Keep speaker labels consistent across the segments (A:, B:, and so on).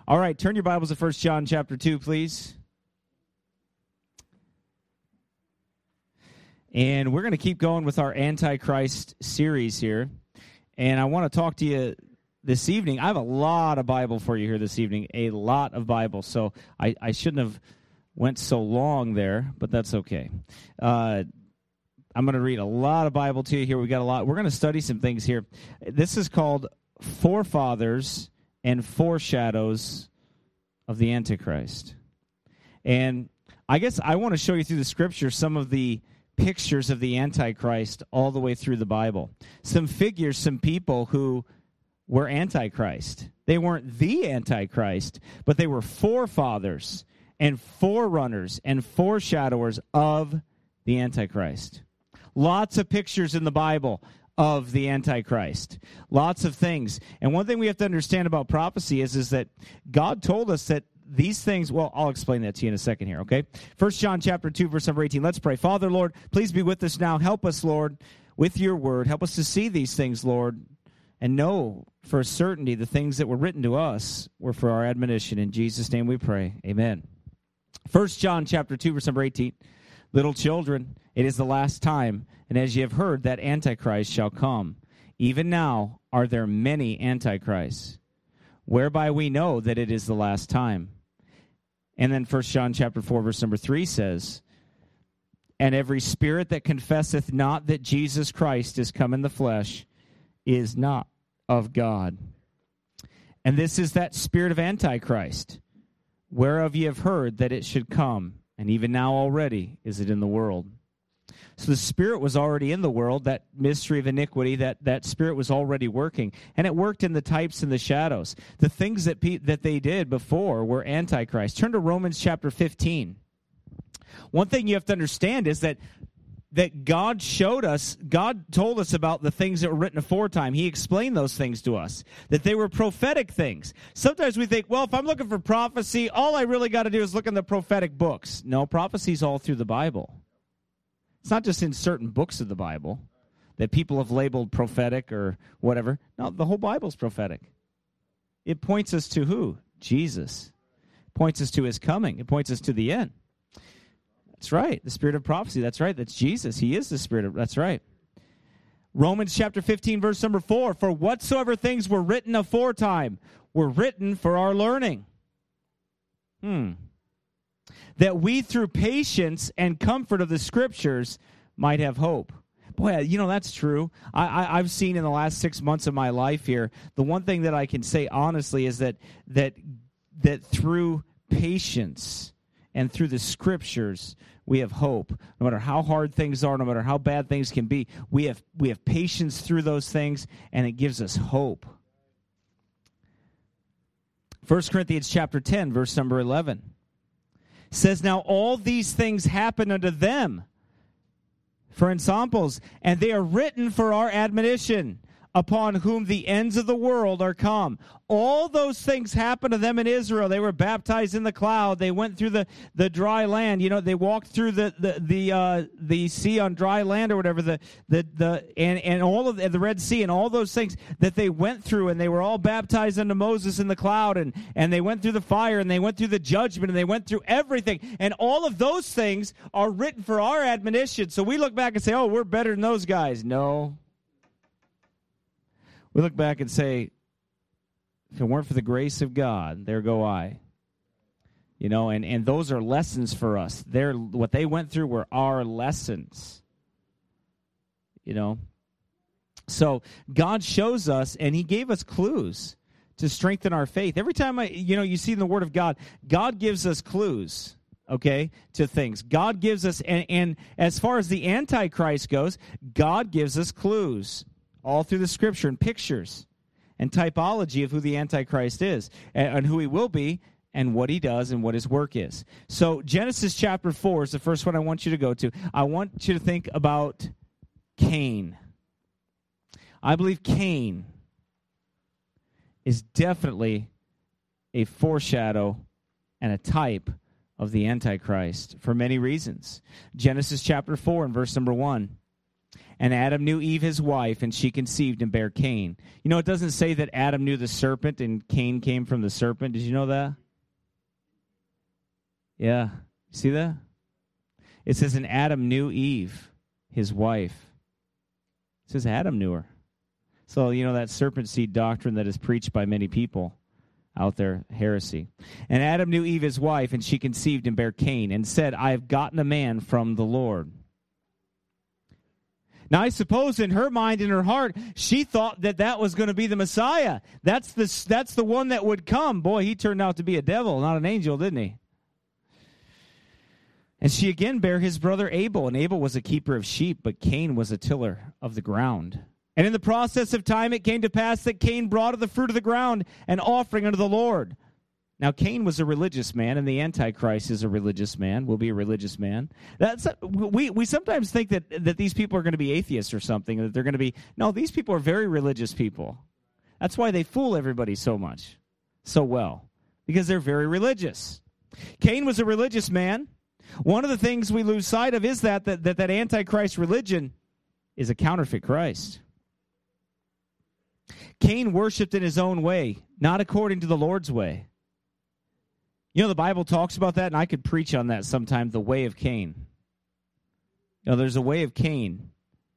A: All right, turn your Bibles to 1 John chapter 2, please. And we're going to keep going with our Antichrist series here. And I want to talk to you this evening. I have a lot of Bible for you here this evening, a lot of Bible. So I shouldn't have went so long there, but that's okay. I'm going to read a lot of Bible to you here. We got a lot. We're going to study some things here. This is called Forefathers and Foreshadows of the Antichrist. And I guess I want to show you through the Scripture some of the pictures of the Antichrist all the way through the Bible. Some figures, some people who were Antichrist. They weren't the Antichrist, but they were forefathers and forerunners and foreshadowers of the Antichrist. Lots of pictures in the Bible of the Antichrist. Lots of things. And one thing we have to understand about prophecy is that God told us that these things, well, I'll explain that to you in a second here, okay? 1 John chapter 2, verse number 18. Let's pray. Father, Lord, please be with us now. Help us, Lord, with your word. Help us to see these things, Lord, and know for a certainty the things that were written to us were for our admonition. In Jesus' name we pray. Amen. 1 John chapter 2, verse number 18. Little children, it is the last time, and as ye have heard, that Antichrist shall come. Even now are there many Antichrists, whereby we know that it is the last time. And then 1 John chapter 4, verse number 3 says, and every spirit that confesseth not that Jesus Christ is come in the flesh is not of God. And this is that spirit of Antichrist, whereof ye have heard that it should come, and even now already is it in the world. So the Spirit was already in the world, that mystery of iniquity, that Spirit was already working. And it worked in the types and the shadows. The things that they did before were Antichrist. Turn to Romans chapter 15. One thing you have to understand is that God showed us, God told us about the things that were written aforetime. He explained those things to us, that they were prophetic things. Sometimes we think, well, if I'm looking for prophecy, all I really got to do is look in the prophetic books. No, prophecy's all through the Bible. It's not just in certain books of the Bible that people have labeled prophetic or whatever. No, the whole Bible's prophetic. It points us to who? Jesus. It points us to his coming. It points us to the end. That's right. The spirit of prophecy. That's right. That's Jesus. He is the spirit of, that's right. Romans chapter 15, verse number 4. For whatsoever things were written aforetime were written for our learning. That we through patience and comfort of the Scriptures might have hope. Boy, you know, that's true. I've seen in the last 6 months of my life here, the one thing that I can say honestly is that through patience and through the Scriptures, we have hope. No matter how hard things are, no matter how bad things can be, we have patience through those things, and it gives us hope. 1 Corinthians chapter 10, verse number 11. Says, now all these things happen unto them for ensamples, and they are written for our admonition, upon whom the ends of the world are come. All those things happened to them in Israel. They were baptized in the cloud. They went through the dry land. You know, they walked through the sea on dry land or whatever. And all of the Red Sea and all those things that they went through, and they were all baptized unto Moses in the cloud, and they went through the fire, and they went through the judgment, and they went through everything. And all of those things are written for our admonition. So we look back and say, oh, we're better than those guys. No. We look back and say, if it weren't for the grace of God, there go I. You know, and those are lessons for us. What they went through were our lessons. You know. So God shows us, and he gave us clues to strengthen our faith. Every time you see in the Word of God, God gives us clues, okay, to things. God gives us, and as far as the Antichrist goes, God gives us clues all through the Scripture and pictures and typology of who the Antichrist is and who he will be and what he does and what his work is. So Genesis chapter 4 is the first one I want you to go to. I want you to think about Cain. I believe Cain is definitely a foreshadow and a type of the Antichrist for many reasons. Genesis chapter 4 and verse number 1. And Adam knew Eve, his wife, and she conceived and bare Cain. You know, it doesn't say that Adam knew the serpent and Cain came from the serpent. Did you know that? Yeah. See that? It says, and Adam knew Eve, his wife. It says Adam knew her. So, you know, that serpent seed doctrine that is preached by many people out there, heresy. And Adam knew Eve, his wife, and she conceived and bare Cain, and said, I have gotten a man from the Lord. Now, I suppose in her mind, in her heart, she thought that that was going to be the Messiah. That's the one that would come. Boy, he turned out to be a devil, not an angel, didn't he? And she again bare his brother Abel, and Abel was a keeper of sheep, but Cain was a tiller of the ground. And in the process of time it came to pass that Cain brought of the fruit of the ground an offering unto the Lord. Now Cain was a religious man, and the Antichrist is a religious man, will be a religious man. We sometimes think that these people are going to be atheists or something, that they're going to be... No, these people are very religious people. That's why they fool everybody so much, so well, because they're very religious. Cain was a religious man. One of the things we lose sight of is that Antichrist religion is a counterfeit Christ. Cain worshipped in his own way, not according to the Lord's way. You know, the Bible talks about that, and I could preach on that sometime, the way of Cain. You know, there's a way of Cain,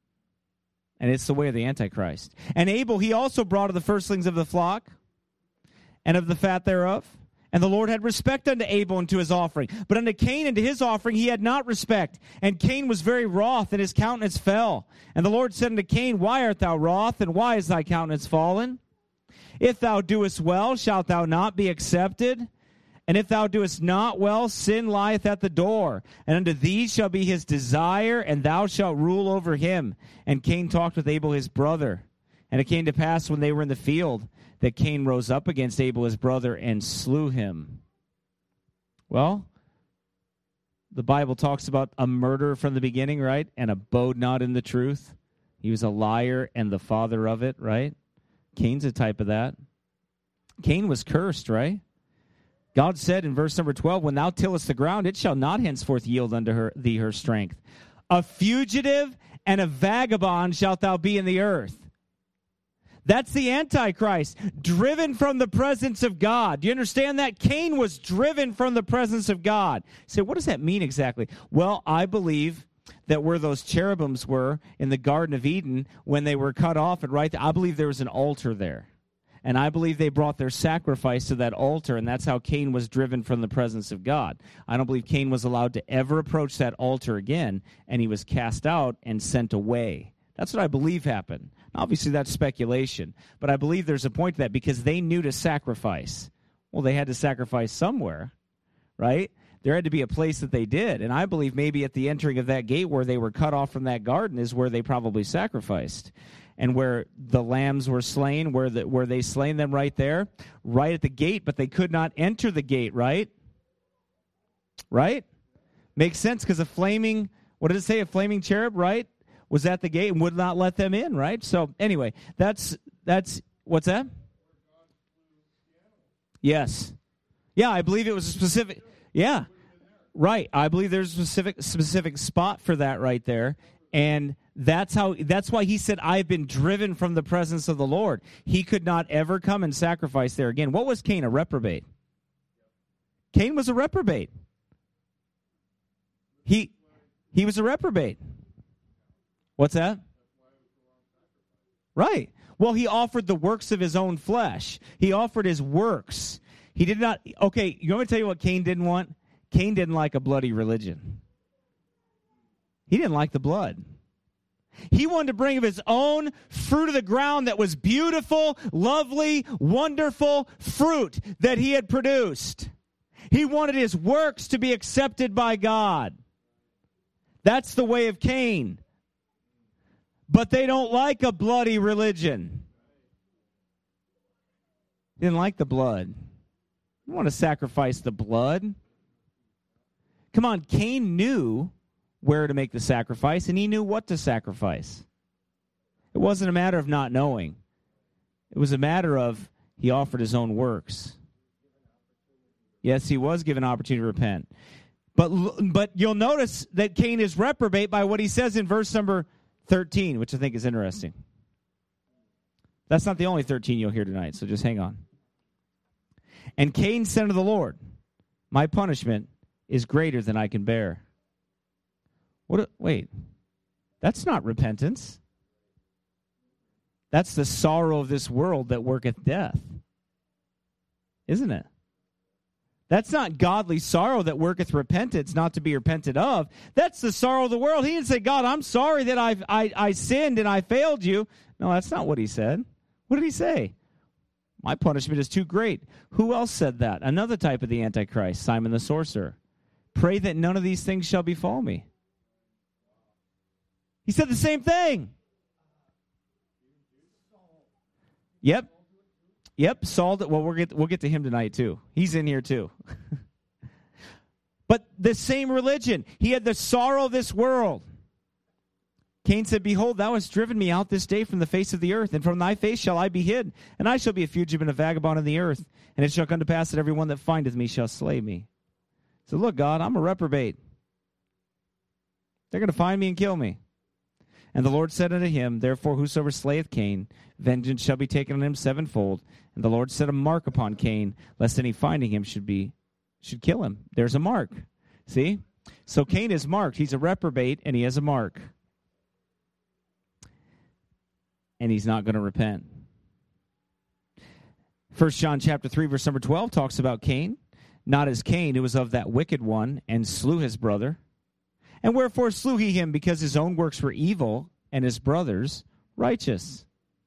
A: and it's the way of the Antichrist. And Abel, he also brought of the firstlings of the flock and of the fat thereof. And the Lord had respect unto Abel and to his offering. But unto Cain and to his offering he had not respect. And Cain was very wroth, and his countenance fell. And the Lord said unto Cain, Why art thou wroth, and why is thy countenance fallen? If thou doest well, shalt thou not be accepted? And if thou doest not well, sin lieth at the door. And unto thee shall be his desire, and thou shalt rule over him. And Cain talked with Abel his brother. And it came to pass when they were in the field, that Cain rose up against Abel his brother and slew him. Well, the Bible talks about a murder from the beginning, right? And abode not in the truth. He was a liar and the father of it, right? Cain's a type of that. Cain was cursed, right? God said in verse number 12, When thou tillest the ground, it shall not henceforth yield unto thee her strength. A fugitive and a vagabond shalt thou be in the earth. That's the Antichrist, driven from the presence of God. Do you understand that? Cain was driven from the presence of God. You say, what does that mean exactly? Well, I believe that where those cherubims were in the Garden of Eden, when they were cut off, and right there, I believe there was an altar there. And I believe they brought their sacrifice to that altar, and that's how Cain was driven from the presence of God. I don't believe Cain was allowed to ever approach that altar again, and he was cast out and sent away. That's what I believe happened. Obviously, that's speculation, but I believe there's a point to that because they knew to sacrifice. Well, they had to sacrifice somewhere, right? There had to be a place that they did, and I believe maybe at the entering of that gate where they were cut off from that garden is where they probably sacrificed, and where the lambs were slain, where they slain them right there, right at the gate, but they could not enter the gate, right? Right? Makes sense because a flaming, what did it say, a flaming cherub, right? Was at the gate and would not let them in, right? So anyway, that's what's that? Yes. Yeah, I believe it was a specific, yeah, right. I believe there's a specific spot for that right there. And that's why he said, I've been driven from the presence of the Lord. He could not ever come and sacrifice there again. What was Cain? A reprobate. Cain was a reprobate. He was a reprobate. What's that? Right. Well, he offered the works of his own flesh. He offered his works. He did not... Okay, you want me to tell you what Cain didn't want? Cain didn't like a bloody religion. He didn't like the blood. He wanted to bring of his own fruit of the ground that was beautiful, lovely, wonderful fruit that he had produced. He wanted his works to be accepted by God. That's the way of Cain. But they don't like a bloody religion. They didn't like the blood. You want to sacrifice the blood? Come on, Cain knew where to make the sacrifice, and he knew what to sacrifice. It wasn't a matter of not knowing. It was a matter of he offered his own works. Yes, he was given an opportunity to repent. But you'll notice that Cain is reprobate by what he says in verse number 13, which I think is interesting. That's not the only 13 you'll hear tonight, so just hang on. And Cain said unto the Lord, my punishment is greater than I can bear. Wait, that's not repentance. That's the sorrow of this world that worketh death. Isn't it? That's not godly sorrow that worketh repentance, not to be repented of. That's the sorrow of the world. He didn't say, God, I'm sorry that I sinned and I failed you. No, that's not what he said. What did he say? My punishment is too great. Who else said that? Another type of the Antichrist, Simon the sorcerer. Pray that none of these things shall befall me. He said the same thing. Yep, Saul. Well, we'll get to him tonight too. He's in here too. But the same religion. He had the sorrow of this world. Cain said, behold, thou hast driven me out this day from the face of the earth, and from thy face shall I be hid, and I shall be a fugitive and a vagabond in the earth. And it shall come to pass that every one that findeth me shall slay me. So look, God, I'm a reprobate. They're going to find me and kill me. And the Lord said unto him, therefore whosoever slayeth Cain, vengeance shall be taken on him sevenfold. And the Lord set a mark upon Cain, lest any finding him should kill him. There's a mark. See? So Cain is marked. He's a reprobate, and he has a mark. And he's not going to repent. 1 John chapter 3, verse number 12 talks about Cain. Not as Cain, who was of that wicked one, and slew his brother. And wherefore slew he him? Because his own works were evil, and his brother's righteous.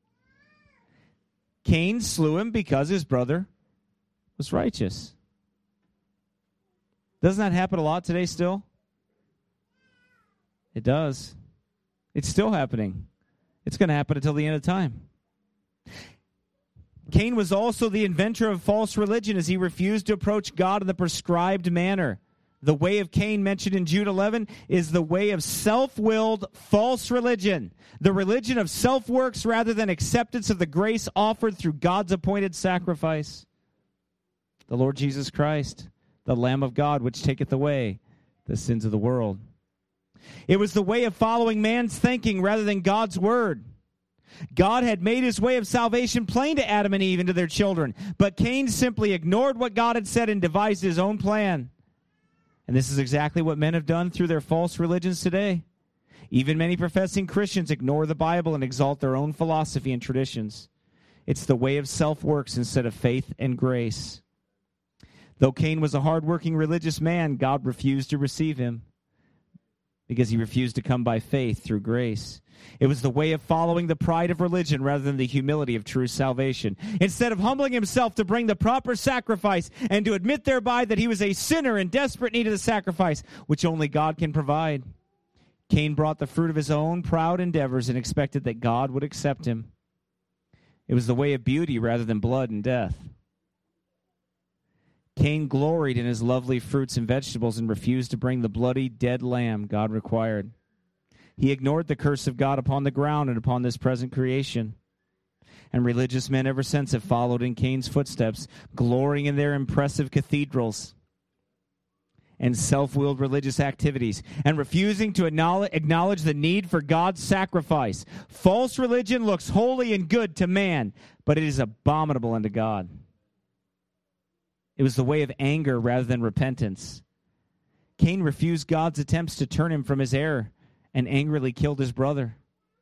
A: Cain slew him because his brother was righteous. Doesn't that happen a lot today still? It does. It's still happening. It's going to happen until the end of time. Cain was also the inventor of false religion as he refused to approach God in the prescribed manner. The way of Cain mentioned in Jude 11 is the way of self-willed false religion. The religion of self-works rather than acceptance of the grace offered through God's appointed sacrifice. The Lord Jesus Christ, the Lamb of God, which taketh away the sins of the world. It was the way of following man's thinking rather than God's word. God had made his way of salvation plain to Adam and Eve and to their children, but Cain simply ignored what God had said and devised his own plan. And this is exactly what men have done through their false religions today. Even many professing Christians ignore the Bible and exalt their own philosophy and traditions. It's the way of self-works instead of faith and grace. Though Cain was a hard-working religious man, God refused to receive him because he refused to come by faith through grace. It was the way of following the pride of religion rather than the humility of true salvation. Instead of humbling himself to bring the proper sacrifice and to admit thereby that he was a sinner in desperate need of the sacrifice, which only God can provide, Cain brought the fruit of his own proud endeavors and expected that God would accept him. It was the way of beauty rather than blood and death. Cain gloried in his lovely fruits and vegetables and refused to bring the bloody, dead lamb God required. He ignored the curse of God upon the ground and upon this present creation. And religious men ever since have followed in Cain's footsteps, glorying in their impressive cathedrals and self-willed religious activities, and refusing to acknowledge the need for God's sacrifice. False religion looks holy and good to man, but it is abominable unto God. It was the way of anger rather than repentance. Cain refused God's attempts to turn him from his error and angrily killed his brother.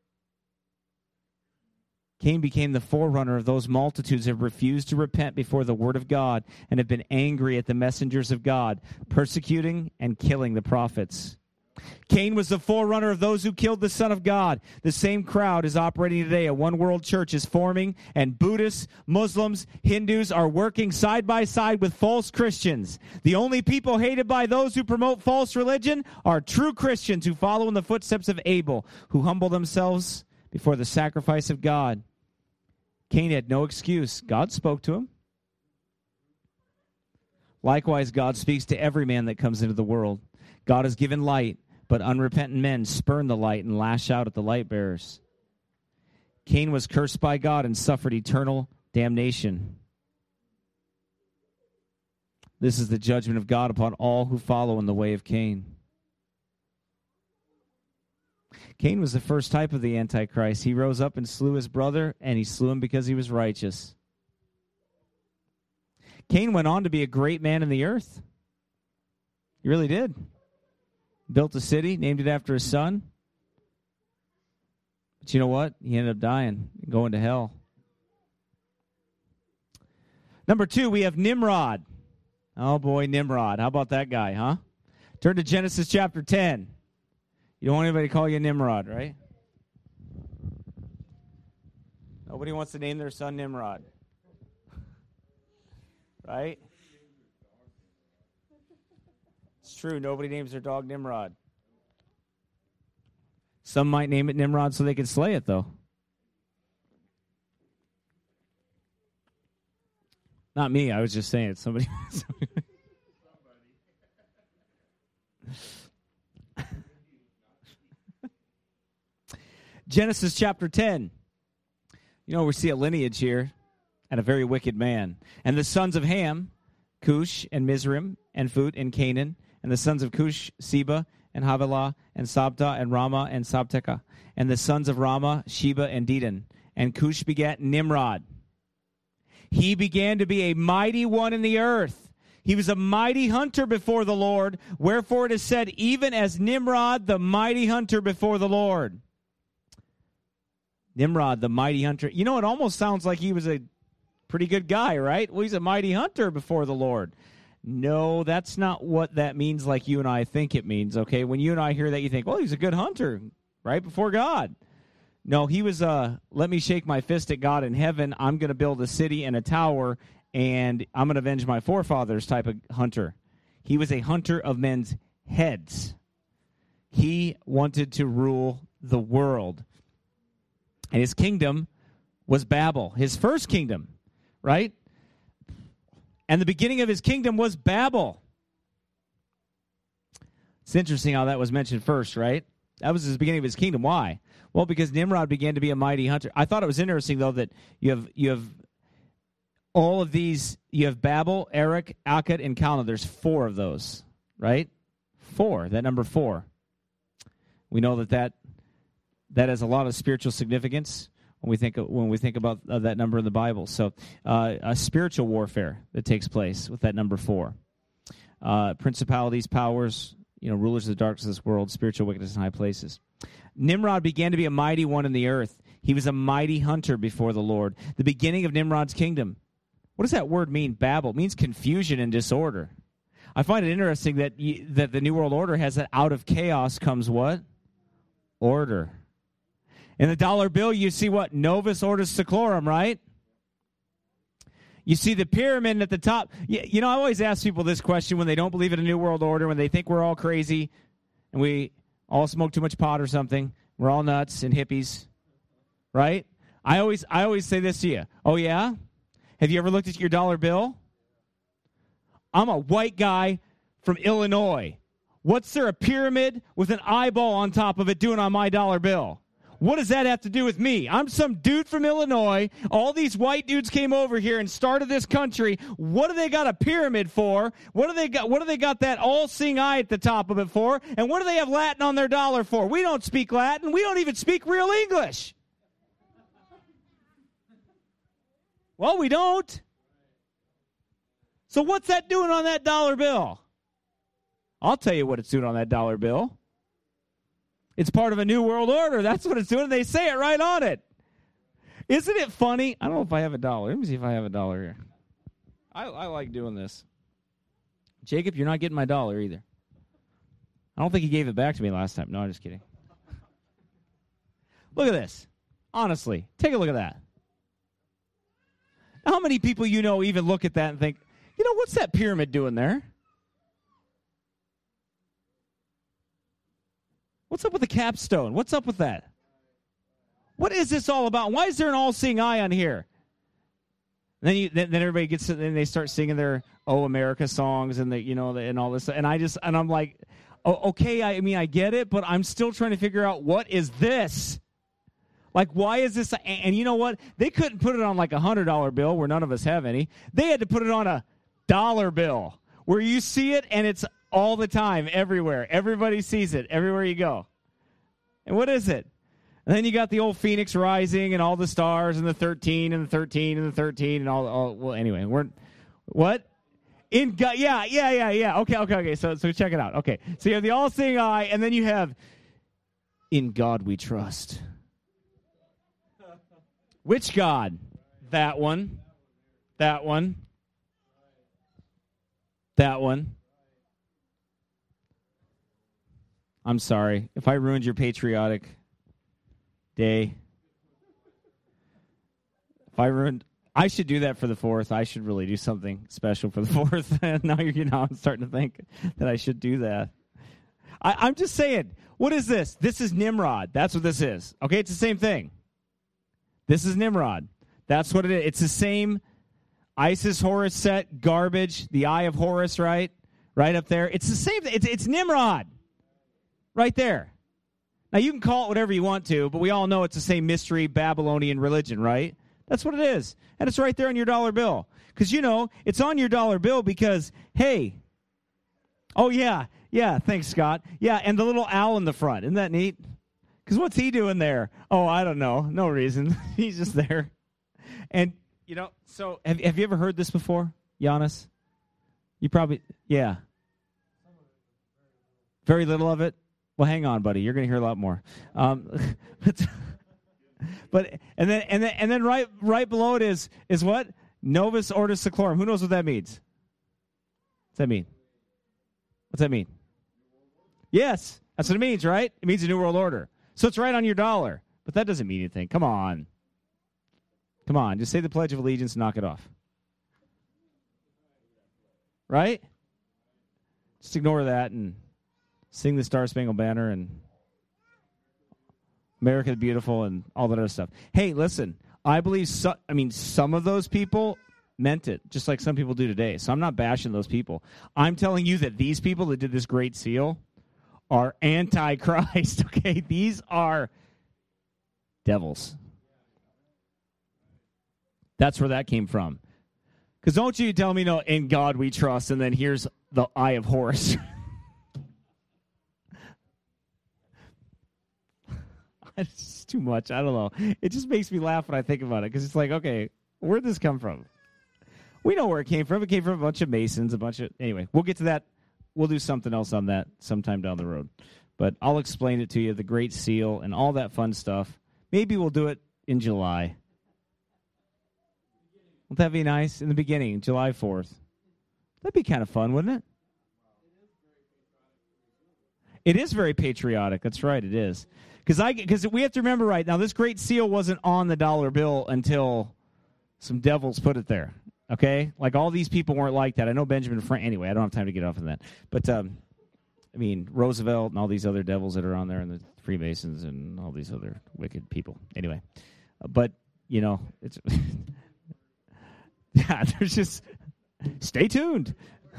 A: Cain became the forerunner of those multitudes who have refused to repent before the word of God and have been angry at the messengers of God, persecuting and killing the prophets. Cain was the forerunner of those who killed the Son of God. The same crowd is operating today. A one-world church is forming, and Buddhists, Muslims, Hindus are working side by side with false Christians. The only people hated by those who promote false religion are true Christians who follow in the footsteps of Abel, who humble themselves before the sacrifice of God. Cain had no excuse. God spoke to him. Likewise, God speaks to every man that comes into the world. God has given light, but unrepentant men spurn the light and lash out at the light bearers. Cain was cursed by God and suffered eternal damnation. This is the judgment of God upon all who follow in the way of Cain. Cain was the first type of the Antichrist. He rose up and slew his brother, and he slew him because he was righteous. Cain went on to be a great man in the earth. He really did. Built a city, named it after his son. But you know what? He ended up dying, going to hell. Number 2, we have Nimrod. Oh boy, Nimrod. How about that guy, huh? Turn to Genesis chapter 10. You don't want anybody to call you Nimrod, right? Nobody wants to name their son Nimrod. Right? It's true. Nobody names their dog Nimrod. Some might name it Nimrod so they can slay it, though. Not me. I was just saying it. Somebody. Genesis chapter 10. You know, we see a lineage here and a very wicked man. And the sons of Ham, Cush and Mizraim and Phut and Canaan. And the sons of Cush, Seba and Havilah and Sabta and Ramah and Sabteka. And the sons of Ramah, Sheba and Dedan. And Cush begat Nimrod. He began to be a mighty one in the earth. He was a mighty hunter before the Lord. Wherefore it is said, even as Nimrod, the mighty hunter before the Lord. Nimrod, the mighty hunter. You know, it almost sounds like he was a pretty good guy, right? Well, he's a mighty hunter before the Lord. No, that's not what that means like you and I think it means, okay? When you and I hear that, you think, well, he's a good hunter, right, before God. No, he was, let me shake my fist at God in heaven. I'm going to build a city and a tower, and I'm going to avenge my forefathers type of hunter. He was a hunter of men's heads. He wanted to rule the world. And his kingdom was Babel, his first kingdom, right? And the beginning of his kingdom was Babel. It's interesting how that was mentioned first, right? That was the beginning of his kingdom. Why? Well, because Nimrod began to be a mighty hunter. I thought it was interesting, though, that you have all of these. You have Babel, Erech, Akkad, and Calneh. There's 4 of those, right? 4. That number 4. We know that has a lot of spiritual significance when we think about that number in the Bible. So, a spiritual warfare that takes place with that number 4. Principalities, powers, rulers of the darkness of this world, spiritual wickedness in high places. Nimrod began to be a mighty one in the earth. He was a mighty hunter before the Lord. The beginning of Nimrod's kingdom. What does that word mean? Babel. It means confusion and disorder. I find it interesting that the New World Order has that out of chaos comes what? Order. In the dollar bill, you see what? Novus Ordo Seclorum, right? You see the pyramid at the top. I always ask people this question when they don't believe in a New World Order, when they think we're all crazy and we all smoke too much pot or something. We're all nuts and hippies, right? I always say this to you. Oh, yeah? Have you ever looked at your dollar bill? I'm a white guy from Illinois. What's there a pyramid with an eyeball on top of it doing on my dollar bill? What does that have to do with me? I'm some dude from Illinois. All these white dudes came over here and started this country. What do they got a pyramid for? What do they got that all-seeing eye at the top of it for? And what do they have Latin on their dollar for? We don't speak Latin. We don't even speak real English. Well, we don't. So what's that doing on that dollar bill? I'll tell you what it's doing on that dollar bill. It's part of a new world order. That's what it's doing. They say it right on it. Isn't it funny? I don't know if I have $1. Let me see if I have $1 here. I like doing this. Jacob, you're not getting my dollar either. I don't think he gave it back to me last time. No, I'm just kidding. Look at this. Honestly, take a look at that. How many people even look at that and think, what's that pyramid doing there? What's up with the capstone? What's up with that? What is this all about? Why is there an all-seeing eye on here? And then everybody gets and they start singing their "Oh America" songs and and all this. And I'm like, oh, okay, I get it, but I'm still trying to figure out what is this. Like, why is this? And you know what? They couldn't put it on like $100 bill where none of us have any. They had to put it on a dollar bill where you see it and it's all the time, everywhere. Everybody sees it, everywhere you go. And what is it? And then you got the old Phoenix Rising and all the stars and the 13 and the 13 and the 13 and all well, anyway, what? In God, yeah. Okay. So check it out. Okay. So you have the all-seeing eye, and then you have in God we trust. Which God? That one. That one. That one. I'm sorry if I ruined your patriotic day. I should do that for the 4th. I should really do something special for the 4th. Now I'm starting to think that I should do that. I'm just saying, what is this? This is Nimrod. That's what this is. Okay, it's the same thing. This is Nimrod. That's what it is. It's the same Isis Horus set garbage, the Eye of Horus, right? Right up there. It's the same thing. It's Nimrod. Right there. Now, you can call it whatever you want to, but we all know it's the same mystery Babylonian religion, right? That's what it is. And it's right there on your dollar bill. Because, it's on your dollar bill because, hey, oh, yeah, thanks, Scott. Yeah, and the little owl in the front. Isn't that neat? Because what's he doing there? Oh, I don't know. No reason. He's just there. And, so have you ever heard this before, Giannis? You probably, yeah. Very little of it? Well, hang on, buddy. You're going to hear a lot more. But and then right below it is what? Novus Ordo Seclorum. Who knows what that means? What's that mean? What's that mean? Yes, that's what it means, right? It means a New World Order. So it's right on your dollar. But that doesn't mean anything. Come on. Just say the Pledge of Allegiance and knock it off. Right? Just ignore that and sing the Star Spangled Banner and America the Beautiful and all that other stuff. Hey, listen, I believe some of those people meant it, just like some people do today. So I'm not bashing those people. I'm telling you that these people that did this great seal are antichrist, okay? These are devils. That's where that came from. Because don't you tell me, no, in God we trust, and then here's the Eye of Horus. It's just too much. I don't know. It just makes me laugh when I think about it because it's like, okay, where'd this come from? We know where it came from. It came from a bunch of Masons, Anyway, we'll get to that. We'll do something else on that sometime down the road. But I'll explain it to you, the Great Seal and all that fun stuff. Maybe we'll do it in July. Won't that be nice? In the beginning, July 4th. That'd be kind of fun, wouldn't it? It is very patriotic. That's right, it is. Because we have to remember right now, this Great Seal wasn't on the dollar bill until some devils put it there. Okay? Like all these people weren't like that. I know Benjamin Franklin. Anyway, I don't have time to get off on that. But, Roosevelt and all these other devils that are on there and the Freemasons and all these other wicked people. Anyway. But, it's... yeah, there's just... Stay tuned.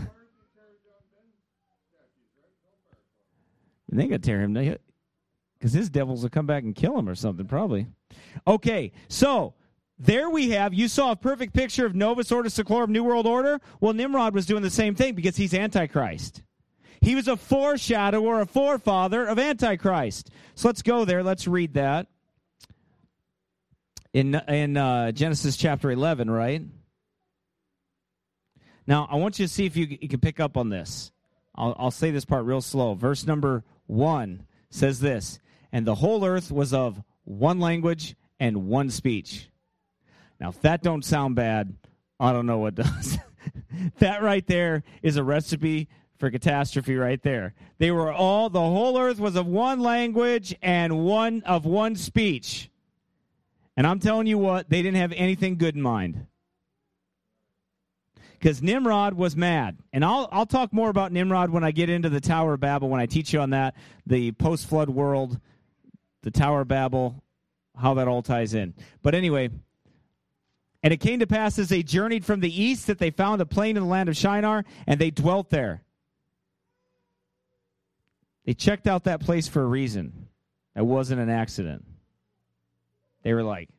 A: They got to tear him down. Because his devils will come back and kill him or something, probably. Okay, so there we have, you saw a perfect picture of Novus Ordo Seclorum, New World Order. Well, Nimrod was doing the same thing because he's Antichrist. He was a foreshadow or a forefather of Antichrist. So let's go there. Let's read that. In Genesis chapter 11, right? Now, I want you to see if you can pick up on this. I'll say this part real slow. Verse number 1 says this, and the whole earth was of one language and one speech. Now, if that don't sound bad, I don't know what does. That right there is a recipe for catastrophe right there. The whole earth was of one language and one speech. And I'm telling you what, they didn't have anything good in mind. Because Nimrod was mad. And I'll talk more about Nimrod when I get into the Tower of Babel, when I teach you on that, the post-flood world, the Tower of Babel, how that all ties in. But anyway, and it came to pass as they journeyed from the east that they found a plain in the land of Shinar, and they dwelt there. They checked out that place for a reason. It wasn't an accident. They were like,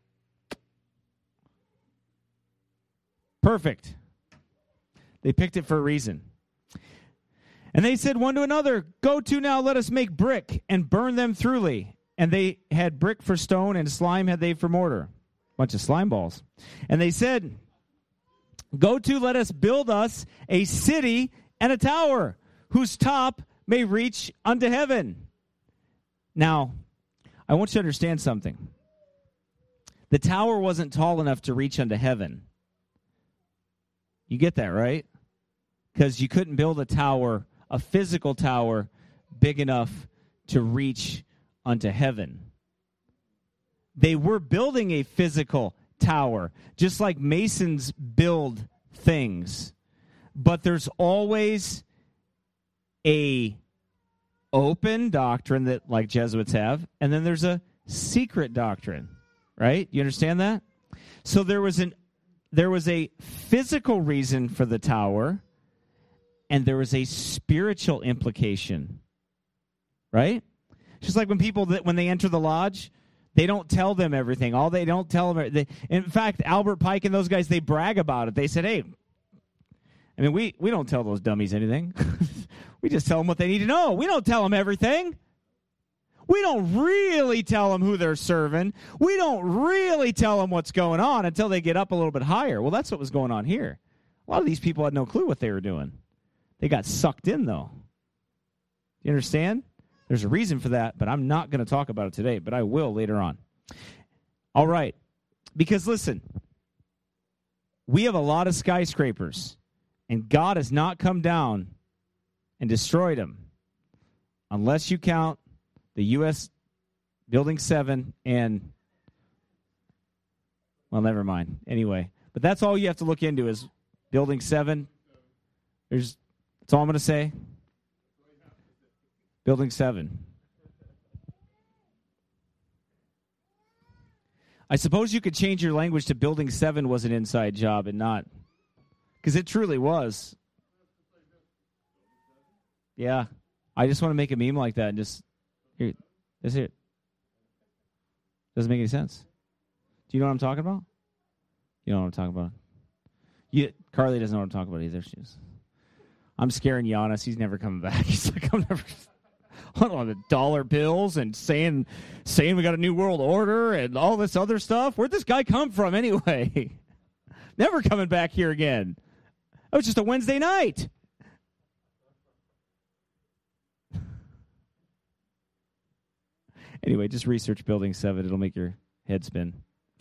A: perfect. They picked it for a reason. And they said one to another, go to now, let us make brick and burn them thoroughly. and they had brick for stone, and slime had they for mortar. Bunch of slime balls. And they said, go to, let us build us a city and a tower, whose top may reach unto heaven. Now, I want you to understand something. The tower wasn't tall enough to reach unto heaven. You get that, right? Because you couldn't build a tower, a physical tower, big enough to reach unto heaven. They were building a physical tower, just like masons build things. But there's always a open doctrine that, like Jesuits have, and then there's a secret doctrine, right? You understand that? So there was a physical reason for the tower, and there was a spiritual implication, right? Just like when people, when they enter the lodge, they don't tell them everything. They don't tell them. In fact, Albert Pike and those guys, they brag about it. They said, hey, I mean, we don't tell those dummies anything. We just tell them what they need to know. We don't tell them everything. We don't really tell them who they're serving. We don't really tell them what's going on until they get up a little bit higher. Well, that's what was going on here. A lot of these people had no clue what they were doing. They got sucked in, though. You understand? There's a reason for that, but I'm not going to talk about it today, but I will later on. All right. Because, listen, we have a lot of skyscrapers, and God has not come down and destroyed them unless you count the U.S. Building 7 and, well, never mind. Anyway, but that's all you have to look into is Building 7. That's all I'm going to say. Building 7. I suppose you could change your language to Building 7 was an inside job and not, because it truly was. Yeah. I just want to make a meme like that and just, here, that's it. Doesn't make any sense. Do you know what I'm talking about? You know what I'm talking about? Carly doesn't know what I'm talking about either. I'm scaring Giannis. He's never coming back. He's like, I'm never... on the dollar bills and saying we got a new world order and all this other stuff. Where'd this guy come from anyway? Never coming back here again. It was just a Wednesday night. Anyway, just research Building 7. It'll make your head spin.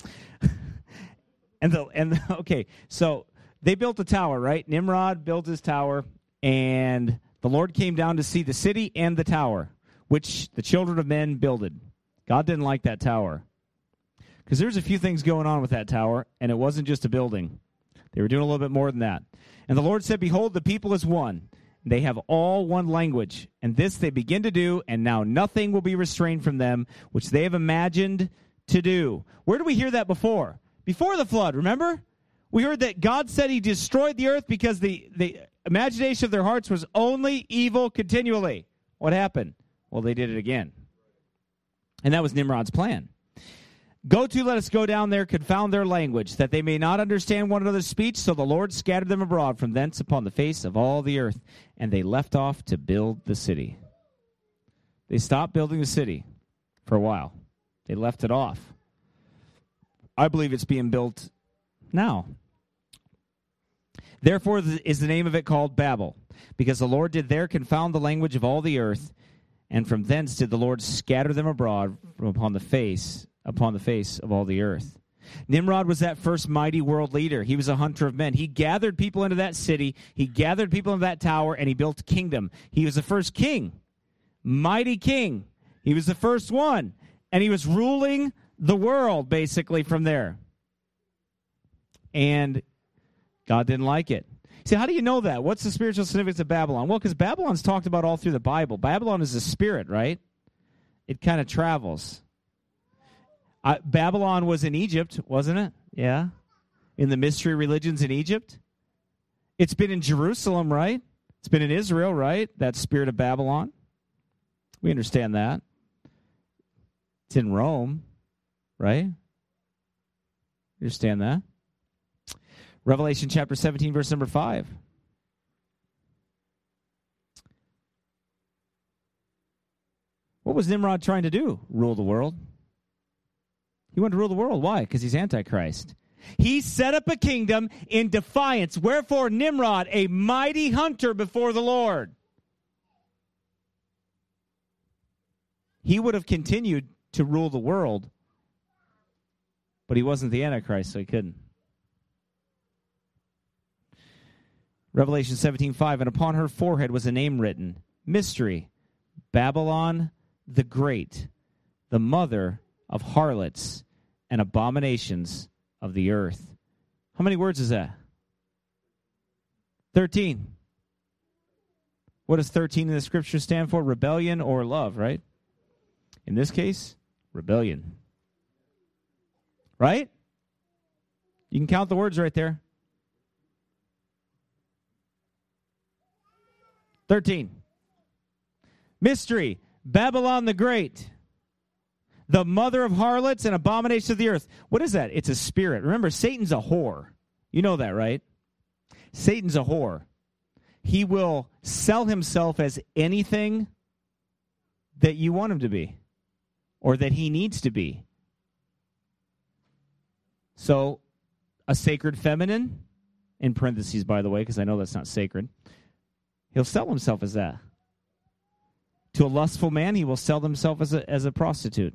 A: Okay, so they built a tower, right? Nimrod built his tower, and the Lord came down to see the city and the tower, which the children of men builded. God didn't like that tower. Because there's a few things going on with that tower, and it wasn't just a building. They were doing a little bit more than that. And the Lord said, behold, the people is one. They have all one language. And this they begin to do, and now nothing will be restrained from them, which they have imagined to do. Where did we hear that before? Before the flood, remember? We heard that God said he destroyed the earth because the imagination of their hearts was only evil continually. What happened? Well, they did it again. And that was Nimrod's plan. Go to, let us go down there, confound their language, that they may not understand one another's speech. So the Lord scattered them abroad from thence upon the face of all the earth. And they left off to build the city. They stopped building the city for a while. They left it off. I believe it's being built now. Therefore is the name of it called Babel, because the Lord did there confound the language of all the earth, and from thence did the Lord scatter them abroad from upon the face of all the earth. Nimrod was that first mighty world leader. He was a hunter of men. He gathered people into that city. He gathered people into that tower, and he built a kingdom. He was the first king, mighty king. He was the first one, and he was ruling the world basically from there. And God didn't like it. See, how do you know that? What's the spiritual significance of Babylon? Well, because Babylon's talked about all through the Bible. Babylon is a spirit, right? It kind of travels. Babylon was in Egypt, wasn't it? Yeah. In the mystery religions in Egypt. It's been in Jerusalem, right? It's been in Israel, right? That spirit of Babylon. We understand that. It's in Rome, right? You understand that? Revelation chapter 17, verse number 5. What was Nimrod trying to do? Rule the world. He wanted to rule the world. Why? Because he's Antichrist. He set up a kingdom in defiance. Wherefore Nimrod, a mighty hunter before the Lord. He would have continued to rule the world, but he wasn't the Antichrist, so he couldn't. Revelation 17:5, and upon her forehead was a name written, Mystery, Babylon the Great, the mother of harlots and abominations of the earth. How many words is that? 13. What does 13 in the scripture stand for? Rebellion or love, right? In this case, rebellion. Right? You can count the words right there. 13. Mystery, Babylon the Great, the mother of harlots and abominations of the earth. What is that? It's a spirit. Remember, Satan's a whore. You know that, right? Satan's a whore. He will sell himself as anything that you want him to be or that he needs to be. So, a sacred feminine, in parentheses, by the way, because I know that's not sacred, he'll sell himself as that. To a lustful man, he will sell himself as a prostitute.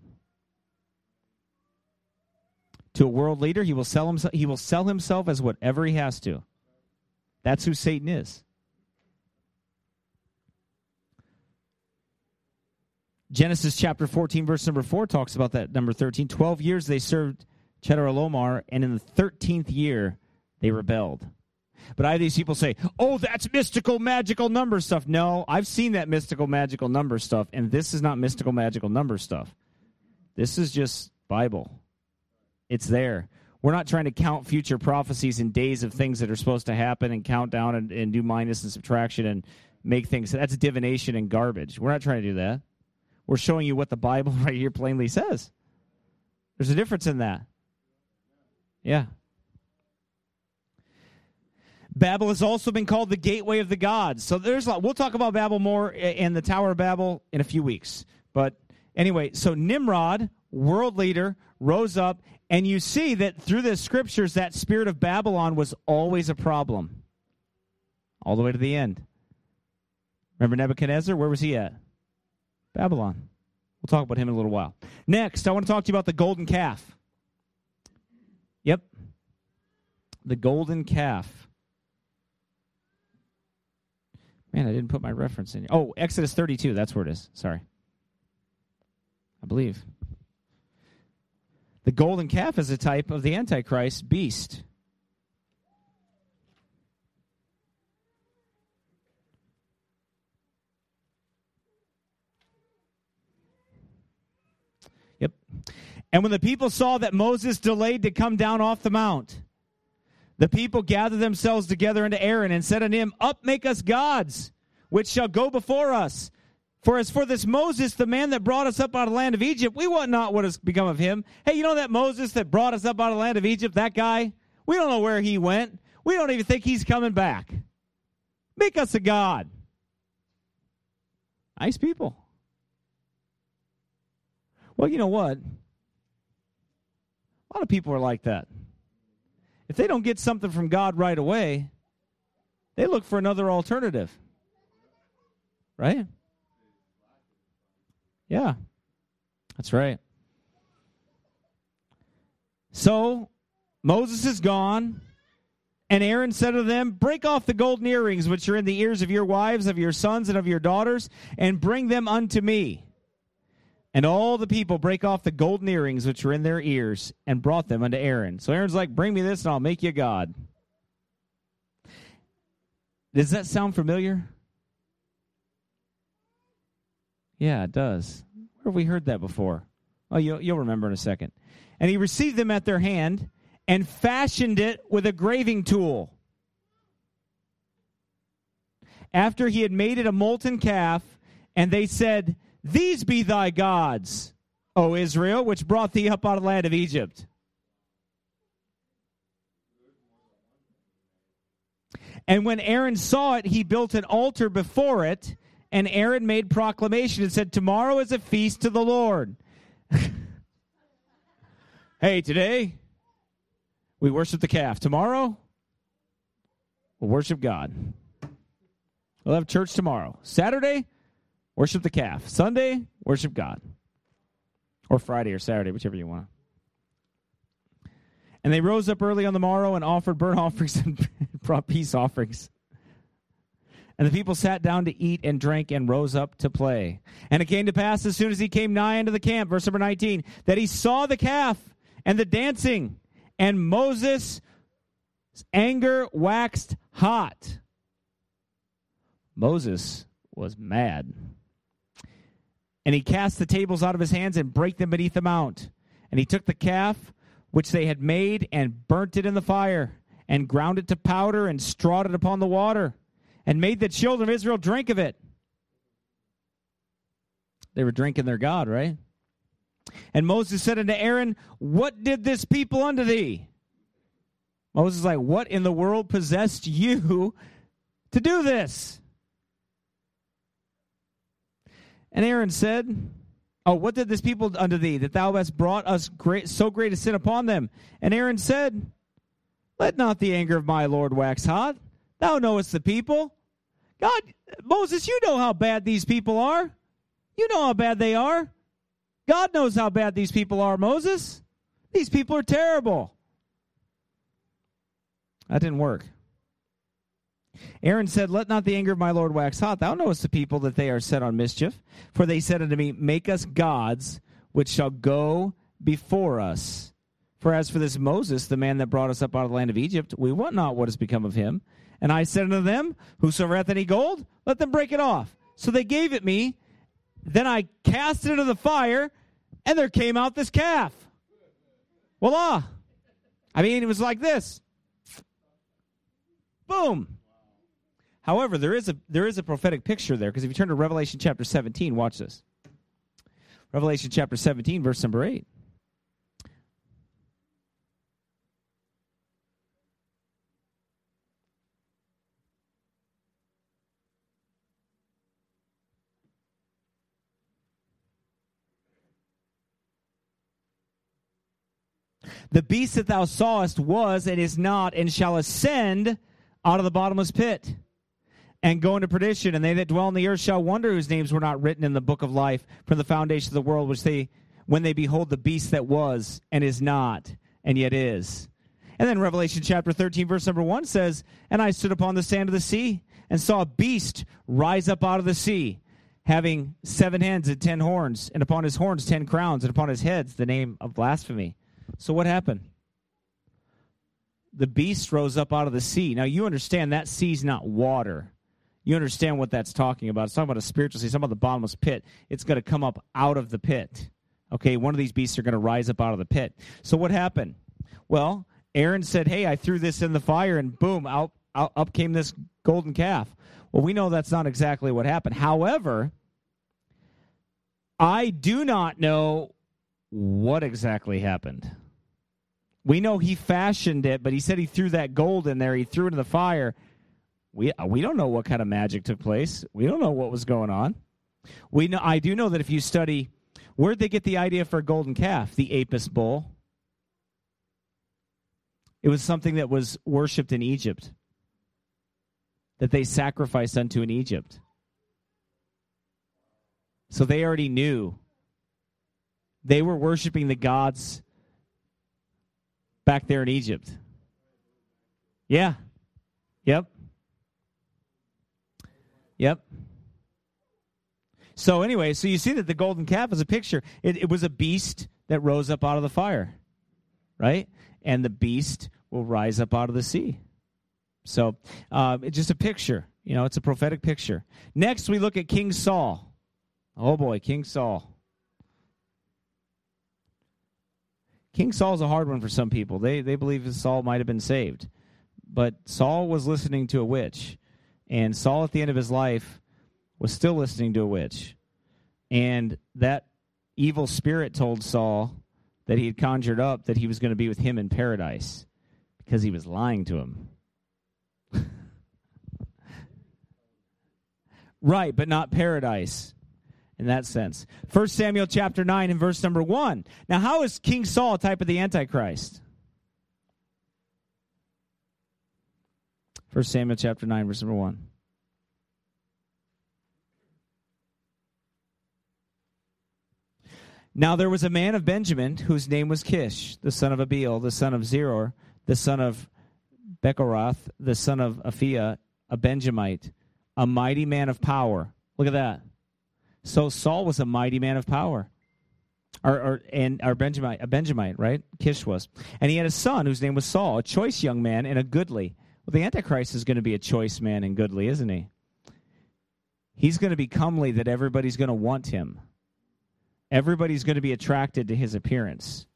A: To a world leader, he will sell himself as whatever he has to. That's who Satan is. Genesis chapter 14, verse number 4 talks about that, number 13. 12 years they served Chedorlaomer, and in the 13th year they rebelled. But I have these people say, oh, that's mystical, magical number stuff. No, I've seen that mystical, magical number stuff, and this is not mystical, magical number stuff. This is just Bible. It's there. We're not trying to count future prophecies and days of things that are supposed to happen and count down and do minus and subtraction and make things. That's divination and garbage. We're not trying to do that. We're showing you what the Bible right here plainly says. There's a difference in that. Yeah. Babel has also been called the gateway of the gods. So there's a lot. We'll talk about Babel more and the Tower of Babel in a few weeks. But anyway, so Nimrod, world leader, rose up, and you see that through the scriptures, that spirit of Babylon was always a problem. All the way to the end. Remember Nebuchadnezzar? Where was he at? Babylon. We'll talk about him in a little while. Next, I want to talk to you about the golden calf. Yep. The golden calf. Man, I didn't put my reference in. Oh, Exodus 32. That's where it is. Sorry. I believe. The golden calf is a type of the Antichrist beast. Yep. And when the people saw that Moses delayed to come down off the mount, the people gathered themselves together unto Aaron and said unto him, Up, make us gods, which shall go before us. For as for this Moses, the man that brought us up out of the land of Egypt, we want not what has become of him. Hey, you know that Moses that brought us up out of the land of Egypt, that guy? We don't know where he went. We don't even think he's coming back. Make us a god. Nice people. Well, you know what? A lot of people are like that. If they don't get something from God right away, they look for another alternative. Right? Yeah. That's right. So, Moses is gone, and Aaron said to them, Break off the golden earrings which are in the ears of your wives, of your sons, and of your daughters, and bring them unto me. And all the people break off the golden earrings which were in their ears and brought them unto Aaron. So Aaron's like, bring me this and I'll make you a god. Does that sound familiar? Yeah, it does. Where have we heard that before? Oh, you'll remember in a second. And he received them at their hand and fashioned it with a graving tool. After he had made it a molten calf, and they said, These be thy gods, O Israel, which brought thee up out of the land of Egypt. And when Aaron saw it, he built an altar before it, And Aaron made proclamation and said, tomorrow is a feast to the Lord. Hey, today we worship the calf. Tomorrow we'll worship God. We'll have church tomorrow. Saturday, worship the calf. Sunday, worship God. Or Friday or Saturday, whichever you want. And they rose up early on the morrow and offered burnt offerings and brought peace offerings. And the people sat down to eat and drank and rose up to play. And it came to pass as soon as he came nigh unto the camp, verse number 19, that he saw the calf and the dancing, and Moses' anger waxed hot. Moses was mad. And he cast the tables out of his hands and brake them beneath the mount. And he took the calf which they had made and burnt it in the fire, and ground it to powder and strawed it upon the water, and made the children of Israel drink of it. They were drinking their God, right? And Moses said unto Aaron, what did this people unto thee? Moses is like, what in the world possessed you to do this? And Aaron said, what did this people unto thee, that thou hast brought us so great a sin upon them? And Aaron said, let not the anger of my Lord wax hot. Thou knowest the people. God, Moses, you know how bad these people are. You know how bad they are. God knows how bad these people are, Moses. These people are terrible. That didn't work. Aaron said, let not the anger of my Lord wax hot. Thou knowest the people that they are set on mischief. For they said unto me, make us gods which shall go before us. For as for this Moses, the man that brought us up out of the land of Egypt, we want not what has become of him. And I said unto them, whosoever hath any gold, let them break it off. So they gave it me. Then I cast it into the fire, and there came out this calf. Voila. I mean, it was like this. Boom. However, there is a prophetic picture there, because if you turn to Revelation chapter 17, watch this. Revelation chapter 17, verse number 8. The beast that thou sawest was and is not, and shall ascend out of the bottomless pit, and go into perdition. And they that dwell on the earth shall wonder, whose names were not written in the book of life from the foundation of the world, when they behold the beast that was and is not, and yet is. And then Revelation chapter 13, verse number 1 says, and I stood upon the sand of the sea, and saw a beast rise up out of the sea, having 7 heads and 10 horns, and upon his horns 10 crowns, and upon his heads the name of blasphemy. So what happened? The beast rose up out of the sea. Now you understand that sea's not water. You understand what that's talking about. It's talking about a spiritual sea. It's talking about the bottomless pit. It's going to come up out of the pit. Okay, one of these beasts are going to rise up out of the pit. So what happened? Well, Aaron said, hey, I threw this in the fire, and boom, up came this golden calf. Well, we know that's not exactly what happened. However, I do not know what exactly happened. We know he fashioned it, but he said he threw that gold in there. He threw it in the fire. We don't know what kind of magic took place. We don't know what was going on. I do know that if you study, where'd they get the idea for a golden calf? The Apis bull. It was something that was worshipped in Egypt, that they sacrificed unto in Egypt. So they already knew. They were worshiping the gods back there in Egypt. Yeah. Yep. So anyway, so you see that the golden calf is a picture. It was a beast that rose up out of the fire, right? And the beast will rise up out of the sea. So it's just a picture. You know, it's a prophetic picture. Next, we look at King Saul. Oh boy, King Saul. King Saul's a hard one for some people. They believe that Saul might have been saved. But Saul was listening to a witch. And Saul, at the end of his life, was still listening to a witch. And that evil spirit told Saul that he had conjured up that he was going to be with him in paradise because he was lying to him. Right, but not paradise in that sense. 1 Samuel chapter 9 and verse number 1. Now, how is King Saul a type of the Antichrist? 1 Samuel chapter 9, verse number 1. Now there was a man of Benjamin whose name was Kish, the son of Abiel, the son of Zeror, the son of Bechorath, the son of Aphiah, a Benjamite, a mighty man of power. Look at that. So Saul was a mighty man of power. A Benjamite, right? Kish was. And he had a son whose name was Saul, a choice young man and a goodly. Well, the Antichrist is going to be a choice man and goodly, isn't he? He's going to be comely that everybody's going to want him. Everybody's going to be attracted to his appearance.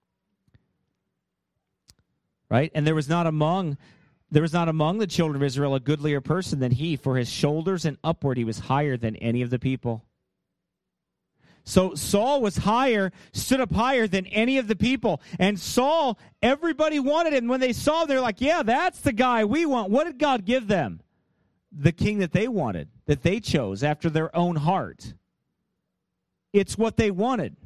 A: Right? And there was not among the children of Israel a goodlier person than he, for his shoulders and upward he was higher than any of the people. So Saul was stood up higher than any of the people. And Saul, everybody wanted him. When they saw him, they're like, yeah, that's the guy we want. What did God give them? The king that they wanted, that they chose after their own heart. It's what they wanted.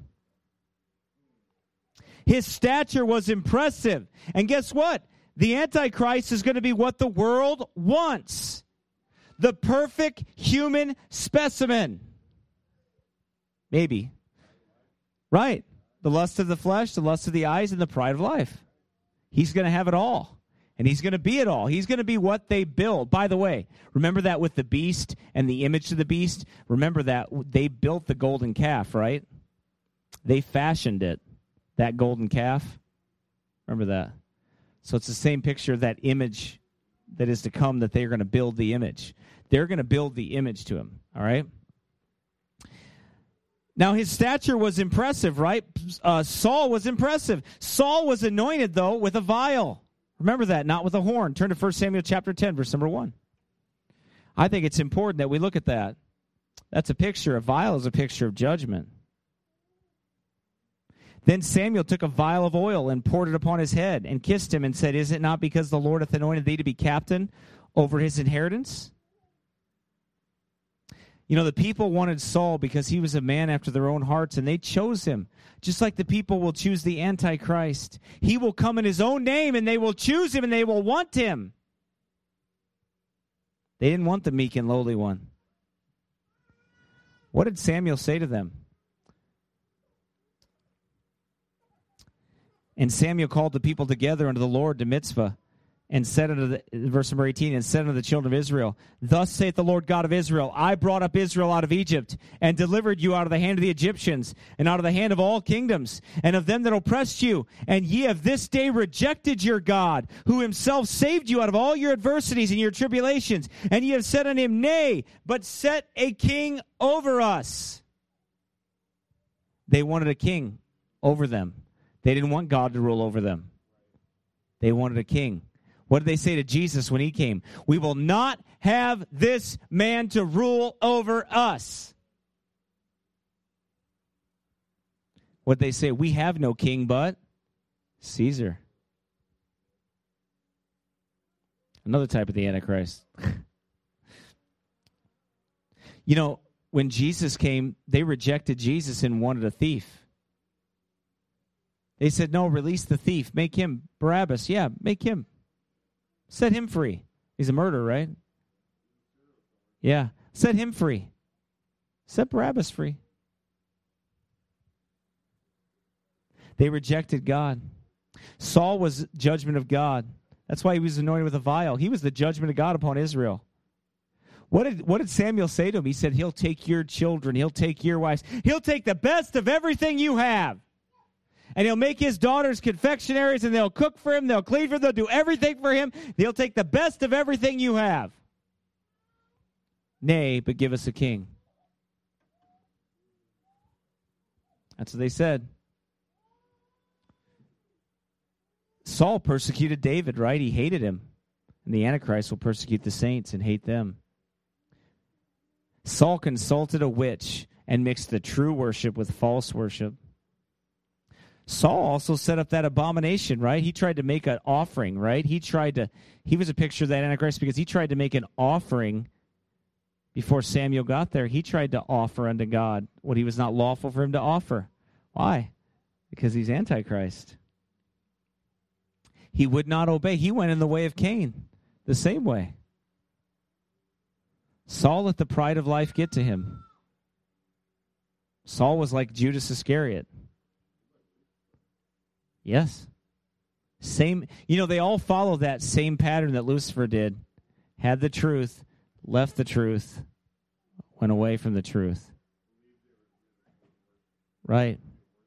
A: His stature was impressive. And guess what? The Antichrist is going to be what the world wants. The perfect human specimen. Maybe. Right. The lust of the flesh, the lust of the eyes, and the pride of life. He's going to have it all. And he's going to be it all. He's going to be what they build. By the way, remember that with the beast and the image of the beast? Remember that they built the golden calf, right? They fashioned it, that golden calf. Remember that? So it's the same picture of that image that is to come, that they're going to build the image. They're going to build the image to him, all right? Now, his stature was impressive, right? Saul was impressive. Saul was anointed, though, with a vial. Remember that, not with a horn. Turn to 1 Samuel chapter 10, verse number 1. I think it's important that we look at that. That's a picture. A vial is a picture of judgment. Then Samuel took a vial of oil and poured it upon his head and kissed him and said, is it not because the Lord hath anointed thee to be captain over his inheritance? You know, the people wanted Saul because he was a man after their own hearts, and they chose him. Just like the people will choose the Antichrist. He will come in his own name, and they will choose him, and they will want him. They didn't want the meek and lowly one. What did Samuel say to them? And Samuel called the people together unto the Lord to Mitzvah, and said unto verse number 18, and said unto the children of Israel, thus saith the Lord God of Israel, I brought up Israel out of Egypt, and delivered you out of the hand of the Egyptians, and out of the hand of all kingdoms, and of them that oppressed you. And ye have this day rejected your God, who himself saved you out of all your adversities and your tribulations. And ye have said unto him, nay, but set a king over us. They wanted a king over them. They didn't want God to rule over them. They wanted a king. What did they say to Jesus when he came? We will not have this man to rule over us. What did they say? We have no king but Caesar. Another type of the Antichrist. You know, when Jesus came, they rejected Jesus and wanted a thief. They said, no, release the thief. Make him Barabbas. Yeah, make him. Set him free. He's a murderer, right? Yeah. Set him free. Set Barabbas free. They rejected God. Saul was judgment of God. That's why he was anointed with a vial. He was the judgment of God upon Israel. What did Samuel say to him? He said, he'll take your children. He'll take your wives. He'll take the best of everything you have. And he'll make his daughters confectionaries, and they'll cook for him, they'll clean for him, they'll do everything for him. They'll take the best of everything you have. Nay, but give us a king. That's what they said. Saul persecuted David, right? He hated him. And the Antichrist will persecute the saints and hate them. Saul consulted a witch and mixed the true worship with false worship. Saul also set up that abomination, right? He tried to make an offering, right? He was a picture of that Antichrist because he tried to make an offering before Samuel got there, he tried to offer unto God what he was not lawful for him to offer. Why? Because he's Antichrist. He would not obey. He went in the way of Cain, the same way. Saul let the pride of life get to him. Saul was like Judas Iscariot. Yes. Same, they all follow that same pattern that Lucifer did. Had the truth, left the truth, went away from the truth. Right.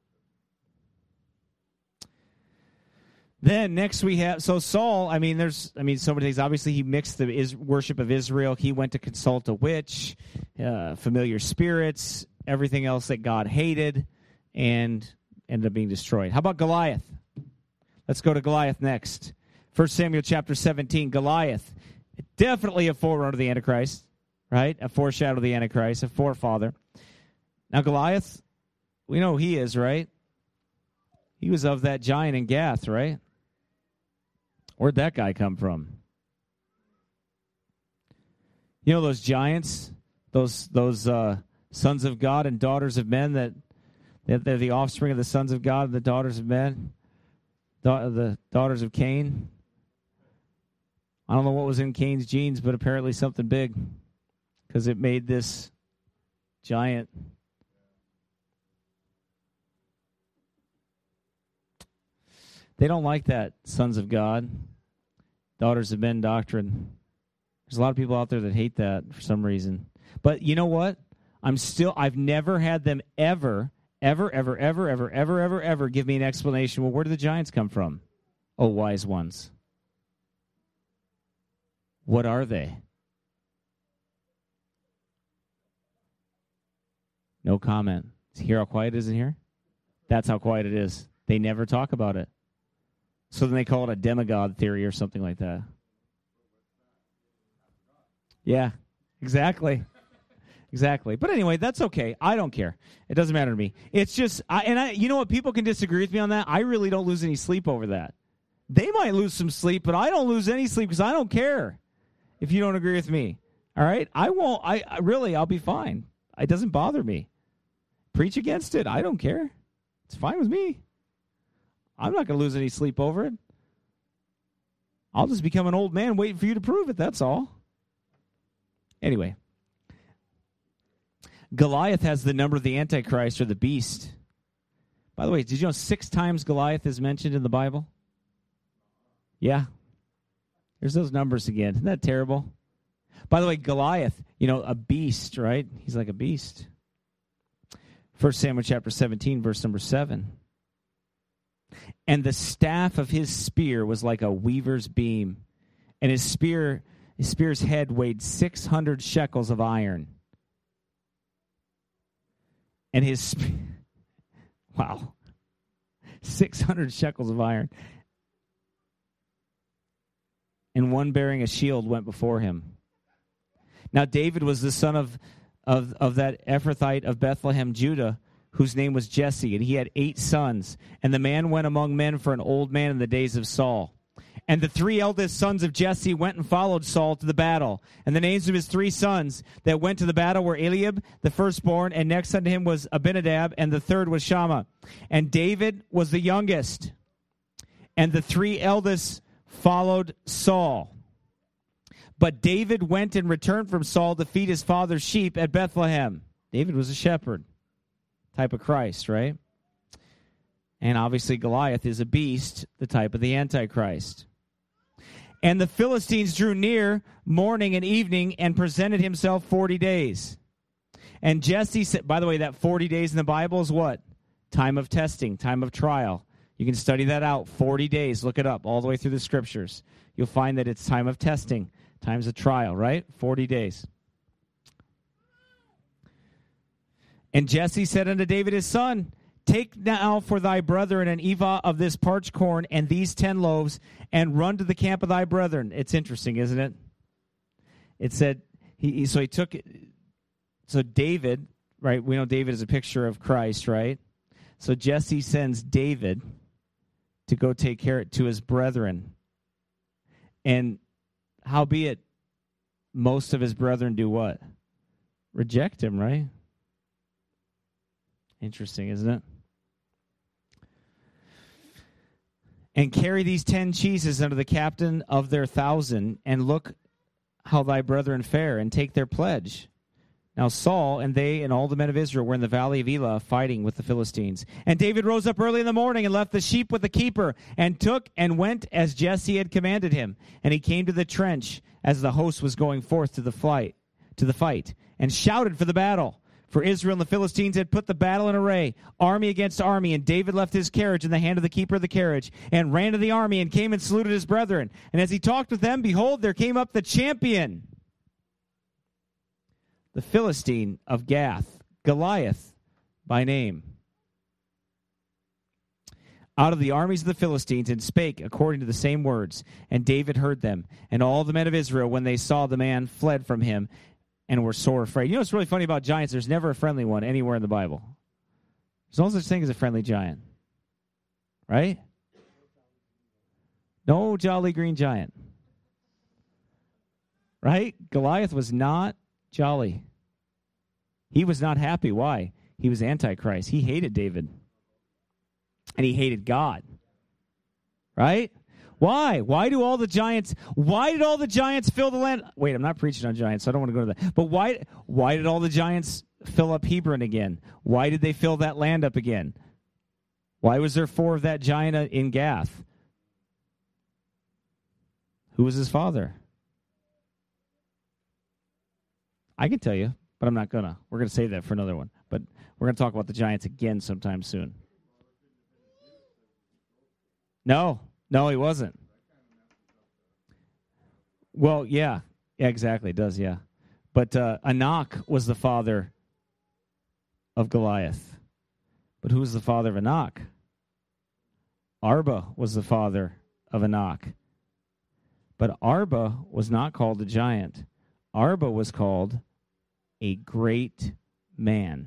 A: Then next we have, so Saul, so many things. Obviously, he mixed the worship of Israel. He went to consult a witch, familiar spirits, everything else that God hated, and ended up being destroyed. How about Goliath? Let's go to Goliath next. 1 Samuel chapter 17, Goliath. Definitely a forerunner of the Antichrist, right? A foreshadow of the Antichrist, a forefather. Now Goliath, we know who he is, right? He was of that giant in Gath, right? Where'd that guy come from? You know those giants, those sons of God and daughters of men that they're the offspring of the sons of God and the daughters of men, the daughters of Cain. I don't know what was in Cain's genes, but apparently something big, because it made this giant. They don't like that sons of God, daughters of men doctrine. There's a lot of people out there that hate that for some reason. But you know what? I've never had them ever give me an explanation. Well, where do the giants come from? Oh, wise ones. What are they? No comment. Hear how quiet it is in here? That's how quiet it is. They never talk about it. So then they call it a demigod theory or something like that. Yeah, exactly. Exactly. But anyway, that's okay. I don't care. It doesn't matter to me. It's just, you know what? People can disagree with me on that. I really don't lose any sleep over that. They might lose some sleep, but I don't lose any sleep because I don't care if you don't agree with me. All right? I won't. I'll be fine. It doesn't bother me. Preach against it. I don't care. It's fine with me. I'm not going to lose any sleep over it. I'll just become an old man waiting for you to prove it. That's all. Anyway. Goliath has the number of the Antichrist or the beast. By the way, did you know 6 times Goliath is mentioned in the Bible? Yeah. There's those numbers again. Isn't that terrible? By the way, Goliath, a beast, right? He's like a beast. 1 Samuel chapter 17, verse number 7. And the staff of his spear was like a weaver's beam, and his spear's head weighed 600 shekels of iron. And his, 600 shekels of iron. And one bearing a shield went before him. Now David was the son of that Ephrathite of Bethlehem, Judah, whose name was Jesse, and he had 8 sons. And the man went among men for an old man in the days of Saul. And the 3 eldest sons of Jesse went and followed Saul to the battle. And the names of his 3 sons that went to the battle were Eliab, the firstborn, and next unto him was Abinadab, and the third was Shammah. And David was the youngest. And the 3 eldest followed Saul. But David went and returned from Saul to feed his father's sheep at Bethlehem. David was a shepherd, type of Christ, right? And obviously Goliath is a beast, the type of the Antichrist. And the Philistines drew near morning and evening and presented himself 40 days. And Jesse said, by the way, that 40 days in the Bible is what? Time of testing, time of trial. You can study that out, 40 days. Look it up all the way through the scriptures. You'll find that it's time of testing, times of trial, right? 40 days. And Jesse said unto David his son, Take now for thy brethren an ephah of this parched corn and these 10 loaves, and run to the camp of thy brethren. It's interesting, isn't it? It said, so he took it. So David, right? We know David is a picture of Christ, right? So Jesse sends David to go take care to his brethren. And howbeit, most of his brethren do what? reject him, right? Interesting, isn't it? And carry these 10 cheeses unto the captain of their 1,000, and look how thy brethren fare, and take their pledge. Now Saul and they and all the men of Israel were in the valley of Elah fighting with the Philistines. And David rose up early in the morning and left the sheep with the keeper, and took and went as Jesse had commanded him. And he came to the trench as the host was going forth to the fight, and shouted for the battle. For Israel and the Philistines had put the battle in array, army against army, and David left his carriage in the hand of the keeper of the carriage, and ran to the army, and came and saluted his brethren. And as he talked with them, behold, there came up the champion, the Philistine of Gath, Goliath by name, out of the armies of the Philistines, and spake according to the same words. And David heard them. And all the men of Israel, when they saw the man, fled from him, and were sore afraid. You know what's really funny about giants? There's never a friendly one anywhere in the Bible. There's no such thing as a friendly giant. Right? No jolly green giant. Right? Goliath was not jolly. He was not happy. Why? He was Antichrist. He hated David. And he hated God. Right? Why? Why did all the giants fill the land? Wait, I'm not preaching on giants, so I don't want to go to that. But why did all the giants fill up Hebron again? Why did they fill that land up again? Why was there 4 of that giant in Gath? Who was his father? I can tell you, but I'm not going to. We're going to save that for another one. But we're going to talk about the giants again sometime soon. No, he wasn't. Well, yeah, exactly. It does, yeah. But Anak was the father of Goliath. But who was the father of Anak? Arba was the father of Anak. But Arba was not called a giant. Arba was called a great man.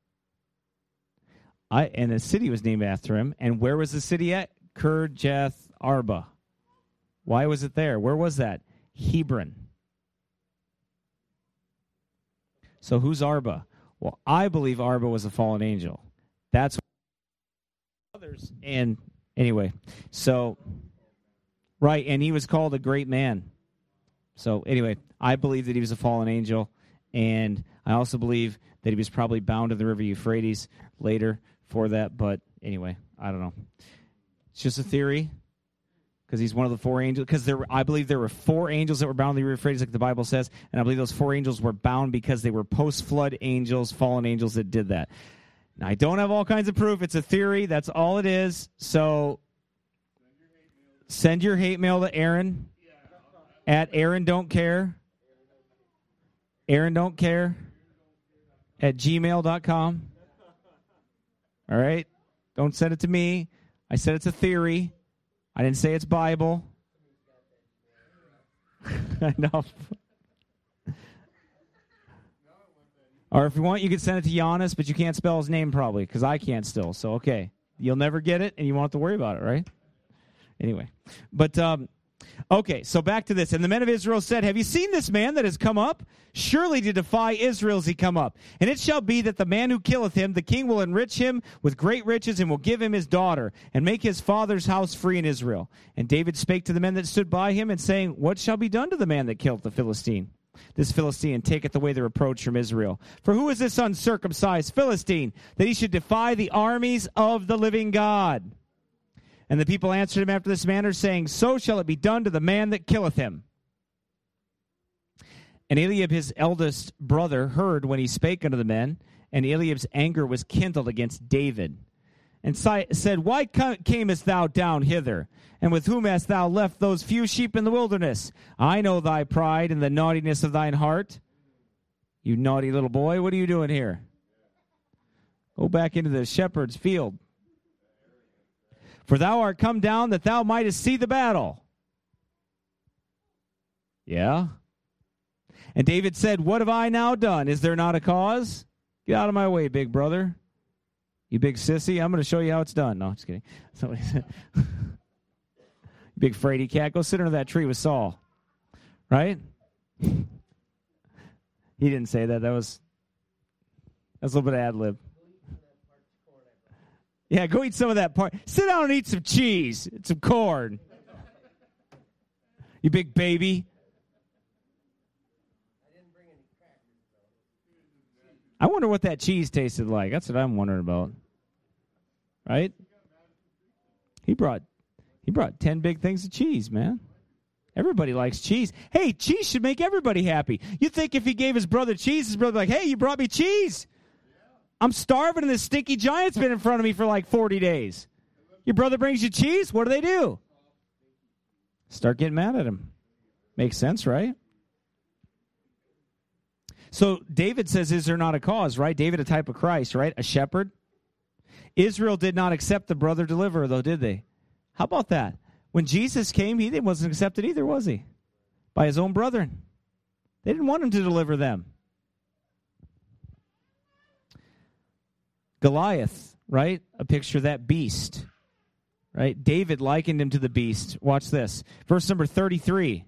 A: And a city was named after him. And where was the city at? Kirjath Arba. Why was it there? Where was that? Hebron. So who's Arba? Well, I believe Arba was a fallen angel. That's others. And anyway, so right, and he was called a great man. So anyway, I believe that he was a fallen angel, and I also believe that he was probably bound to the river Euphrates later for that. But anyway, I don't know. It's just a theory, because he's one of the 4 angels. Because I believe there were 4 angels that were bound to the Euphrates, like the Bible says, and I believe those 4 angels were bound because they were post-flood angels, fallen angels that did that. Now, I don't have all kinds of proof. It's a theory. That's all it is. So send your hate mail to Aaron at AaronDon'tCare. AaronDon'tCare at gmail.com. All right? Don't send it to me. I said it's a theory. I didn't say it's Bible. I know. Or if you want, you can send it to Giannis, but you can't spell his name probably, because I can't still. So, okay. You'll never get it, and you won't have to worry about it, right? Anyway. But, okay, so back to this. And the men of Israel said, have you seen this man that has come up? Surely to defy Israel is he come up. And it shall be that the man who killeth him, the king will enrich him with great riches, and will give him his daughter, and make his father's house free in Israel. And David spake to the men that stood by him, and saying, what shall be done to the man that killeth the Philistine? This Philistine taketh away the reproach from Israel. For who is this uncircumcised Philistine, that he should defy the armies of the living God? And the people answered him after this manner, saying, so shall it be done to the man that killeth him. And Eliab his eldest brother heard when he spake unto the men, and Eliab's anger was kindled against David, and said, why camest thou down hither? And with whom hast thou left those few sheep in the wilderness? I know thy pride and the naughtiness of thine heart. You naughty little boy, what are you doing here? Go back into the shepherd's field. For thou art come down that thou mightest see the battle. Yeah. And David said, what have I now done? Is there not a cause? Get out of my way, big brother. You big sissy. I'm going to show you how it's done. No, just kidding. Somebody said, big fraidy cat. Go sit under that tree with Saul. Right? He didn't say that. That was That's a little bit of ad-lib. Yeah, go eat some of that part. Sit down and eat some cheese and some corn. You big baby. I wonder what that cheese tasted like. That's what I'm wondering about. Right? He brought 10 big things of cheese, man. Everybody likes cheese. Hey, cheese should make everybody happy. You think if he gave his brother cheese, his brother would be like, hey, you brought me cheese. I'm starving and this stinky giant's been in front of me for like 40 days. Your brother brings you cheese? What do? Start getting mad at him. Makes sense, right? So David says, is there not a cause, right? David, a type of Christ, right? A shepherd. Israel did not accept the brother deliverer, though, did they? How about that? When Jesus came, he wasn't accepted either, was he? By his own brethren. They didn't want him to deliver them. Goliath, right? A picture of that beast, right? David likened him to the beast. Watch this. Verse number 33.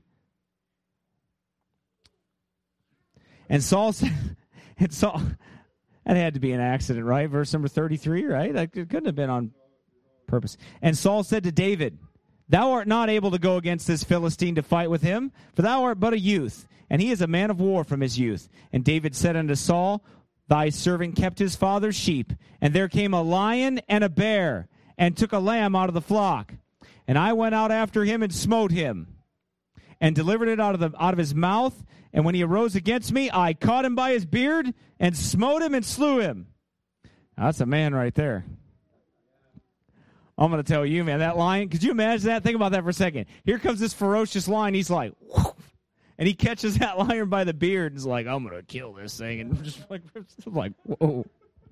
A: And Saul said, that had to be an accident, right? Verse number 33, right? That couldn't have been on purpose. And Saul said to David, thou art not able to go against this Philistine to fight with him, for thou art but a youth, and he is a man of war from his youth. And David said unto Saul, thy servant kept his father's sheep, and there came a lion and a bear, and took a lamb out of the flock. And I went out after him and smote him, and delivered it out of his mouth. And when he arose against me, I caught him by his beard, and smote him and slew him. Now, that's a man right there. I'm going to tell you, man, that lion, could you imagine that? Think about that for a second. Here comes this ferocious lion. He's like, whoosh, and he catches that lion by the beard and is like, I'm going to kill this thing. And just like, whoa.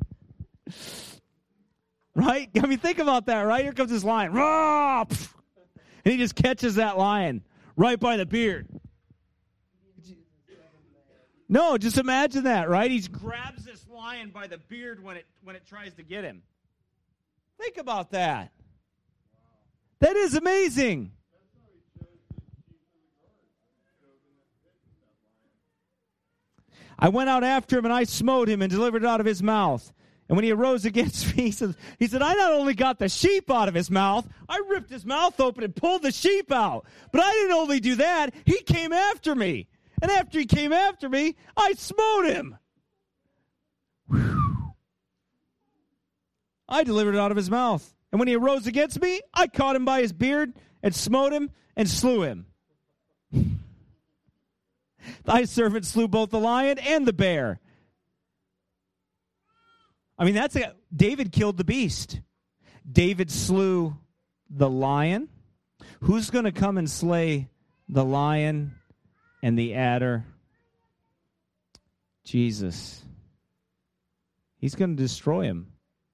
A: Right? I mean, think about that, right? Here comes this lion. Rah! And he just catches that lion right by the beard. No, just imagine that, right? He grabs this lion by the beard when it tries to get him. Think about that. That is amazing. I went out after him, and I smote him and delivered it out of his mouth. And when he arose against me, he said, I not only got the sheep out of his mouth, I ripped his mouth open and pulled the sheep out. But I didn't only do that, he came after me. And after he came after me, I smote him. Whew. I delivered it out of his mouth. And when he arose against me, I caught him by his beard and smote him and slew him. Thy servant slew both the lion and the bear. I mean, David killed the beast. David slew the lion. Who's going to come and slay the lion and the adder? Jesus. He's going to destroy him.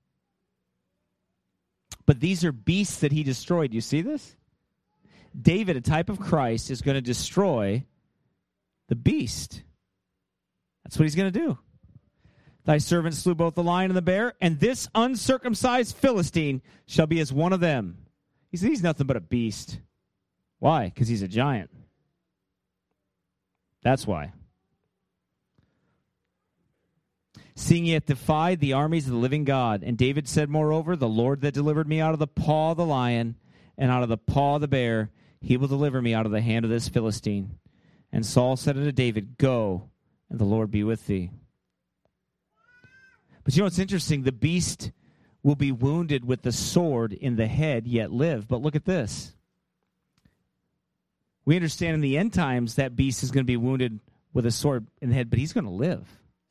A: But these are beasts that he destroyed. You see this? David, a type of Christ, is going to destroy the beast. That's what he's going to do. Thy servant slew both the lion and the bear, and this uncircumcised Philistine shall be as one of them. He said he's nothing but a beast. Why? Because he's a giant. That's why. Seeing he hath defied the armies of the living God. And David said, moreover, the Lord that delivered me out of the paw of the lion and out of the paw of the bear, he will deliver me out of the hand of this Philistine. And Saul said unto David, go, and the Lord be with thee. But you know what's interesting? The beast will be wounded with the sword in the head, yet live. But look at this. We understand in the end times that beast is going to be wounded with a sword in the head, but he's going to live.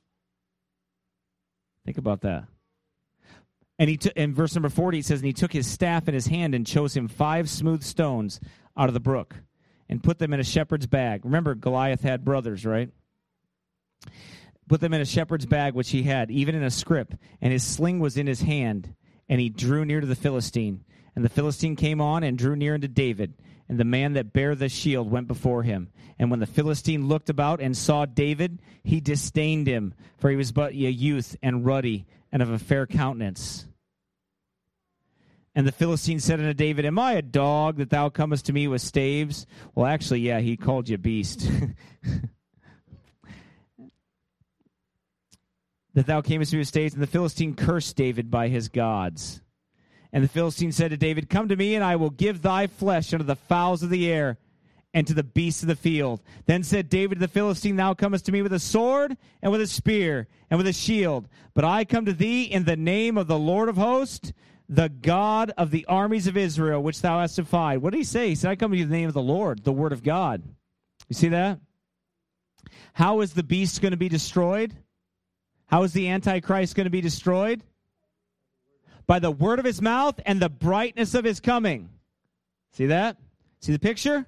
A: Think about that. And in verse number 40, it says, and he took his staff in his hand and chose him 5 smooth stones out of the brook and put them in a shepherd's bag. Remember, Goliath had brothers, right? Put them in a shepherd's bag, which he had, even in a scrip, and his sling was in his hand, and he drew near to the Philistine. And the Philistine came on and drew near unto David, and the man that bare the shield went before him. And when the Philistine looked about and saw David, he disdained him, for he was but a youth and ruddy and of a fair countenance. And the Philistine said unto David, am I a dog that thou comest to me with staves? Well, actually, yeah, he called you a beast. that thou camest to his estates. And the Philistine cursed David by his gods. And the Philistine said to David, Come to me, and I will give thy flesh unto the fowls of the air, and to the beasts of the field. Then said David to the Philistine, Thou comest to me with a sword, and with a spear, and with a shield. But I come to thee in the name of the Lord of hosts, the God of the armies of Israel, which thou hast defied. What did he say? He said, I come to you in the name of the Lord, the word of God. You see that? How is the beast going to be destroyed? How is the Antichrist going to be destroyed? By the word of his mouth and the brightness of his coming. See that? See the picture?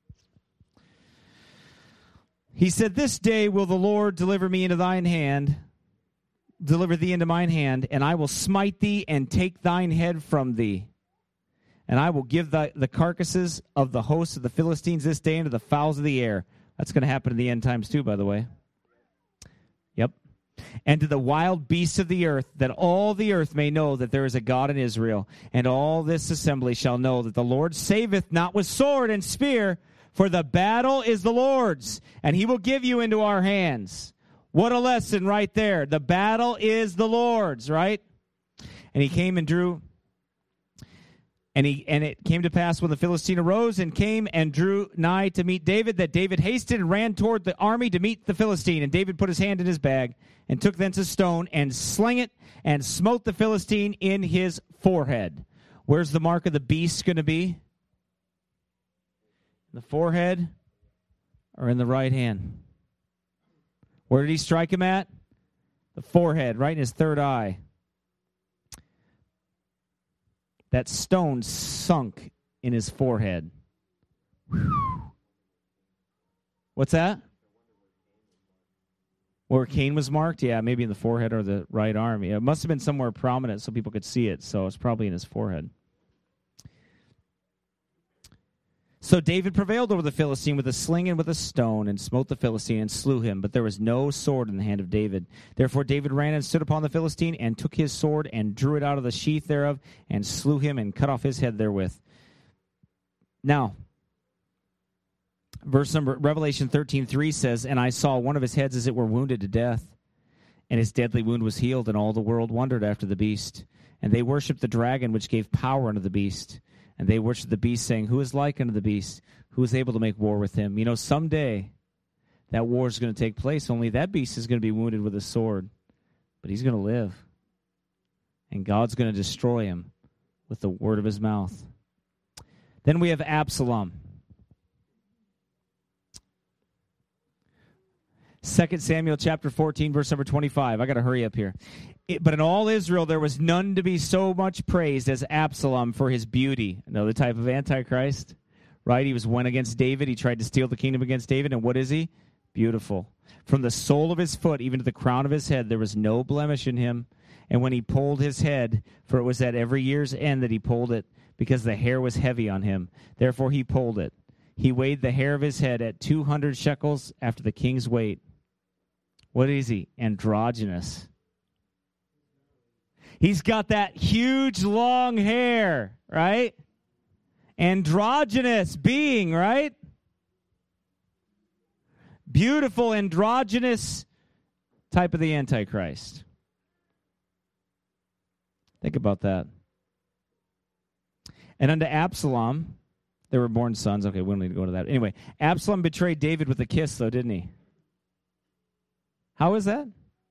A: He said, This day will the Lord deliver me into thine hand, deliver thee into mine hand, and I will smite thee and take thine head from thee. And I will give the carcasses of the hosts of the Philistines this day into the fowls of the air. That's going to happen in the end times too, by the way. Yep. And to the wild beasts of the earth, that all the earth may know that there is a God in Israel. And all this assembly shall know that the Lord saveth not with sword and spear, for the battle is the Lord's, and he will give you into our hands. What a lesson right there. The battle is the Lord's, right? And he came and drew, and it came to pass when the Philistine arose and came and drew nigh to meet David, that David hasted and ran toward the army to meet the Philistine. And David put his hand in his bag, and took thence a stone, and slang it, and smote the Philistine in his forehead. Where's the mark of the beast going to be? The forehead or in the right hand? Where did he strike him at? The forehead, right in his third eye. That stone sunk in his forehead. Whew. What's that? Where Cain was marked? Yeah, maybe in the forehead or the right arm. Yeah, it must have been somewhere prominent so people could see it, so it's probably in his forehead. So David prevailed over the Philistine with a sling and with a stone, and smote the Philistine and slew him. But there was no sword in the hand of David. Therefore David ran and stood upon the Philistine, and took his sword, and drew it out of the sheath thereof, and slew him, and cut off his head therewith. Now, Revelation 13:3 says, And I saw one of his heads as it were wounded to death, and his deadly wound was healed, and all the world wondered after the beast. And they worshipped the dragon, which gave power unto the beast. And they worshiped the beast, saying, Who is like unto the beast? Who is able to make war with him? You know, someday that war is going to take place, only that beast is going to be wounded with a sword. But he's going to live. And God's going to destroy him with the word of his mouth. Then we have Absalom. 2 Samuel chapter 14, verse number 25. I got to hurry up here. But in all Israel there was none to be so much praised as Absalom for his beauty. Another type of Antichrist, right? He went against David. He tried to steal the kingdom against David. And what is he? Beautiful. From the sole of his foot even to the crown of his head, there was no blemish in him. And when he pulled his head, for it was at every year's end that he pulled it, because the hair was heavy on him. Therefore he pulled it. He weighed the hair of his head at 200 shekels after the king's weight. What is he? Androgynous. He's got that huge long hair, right? Androgynous being, right? Beautiful androgynous type of the Antichrist. Think about that. And unto Absalom, there were born sons. Okay, we don't need to go into that. Anyway, Absalom betrayed David with a kiss, though, didn't he? How is that?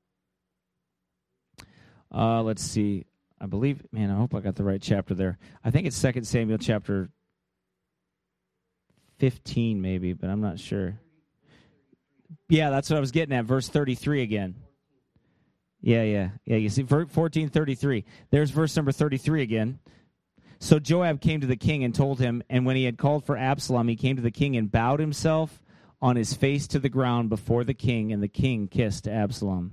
A: Let's see. I believe, man, I hope I got the right chapter there. I think it's 2 Samuel chapter 15 maybe, but I'm not sure. Yeah, that's what I was getting at, verse 33 again. Yeah, you see, 14:33. There's verse number 33 again. So Joab came to the king and told him, and when he had called for Absalom, he came to the king and bowed himself on his face to the ground before the king, and the king kissed Absalom.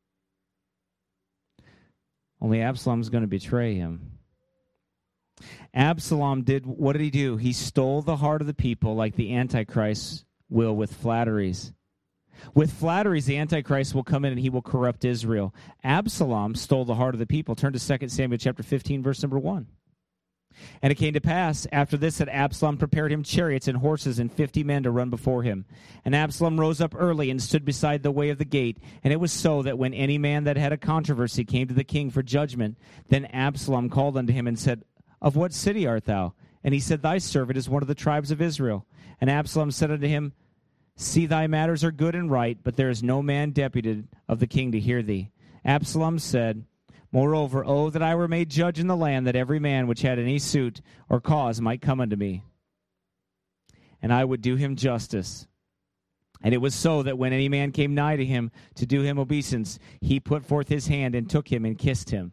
A: Only Absalom's going to betray him. Absalom what did he do? He stole the heart of the people like the Antichrist will with flatteries. With flatteries, the Antichrist will come in and he will corrupt Israel. Absalom stole the heart of the people. Turn to 2 Samuel chapter 15, verse number 1. And it came to pass after this that Absalom prepared him chariots and horses and 50 men to run before him. And Absalom rose up early and stood beside the way of the gate. And it was so that when any man that had a controversy came to the king for judgment, then Absalom called unto him and said, Of what city art thou? And he said, Thy servant is one of the tribes of Israel. And Absalom said unto him, See, thy matters are good and right, but there is no man deputed of the king to hear thee. Absalom said, Moreover, oh, that I were made judge in the land, that every man which had any suit or cause might come unto me, and I would do him justice. And it was so that when any man came nigh to him to do him obeisance, he put forth his hand and took him and kissed him.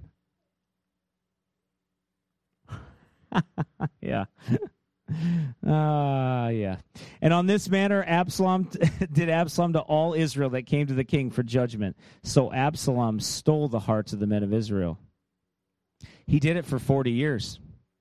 A: Yeah. Yeah. And on this manner Absalom did Absalom to all Israel that came to the king for judgment. So Absalom stole the hearts of the men of Israel. He did it for 40 years.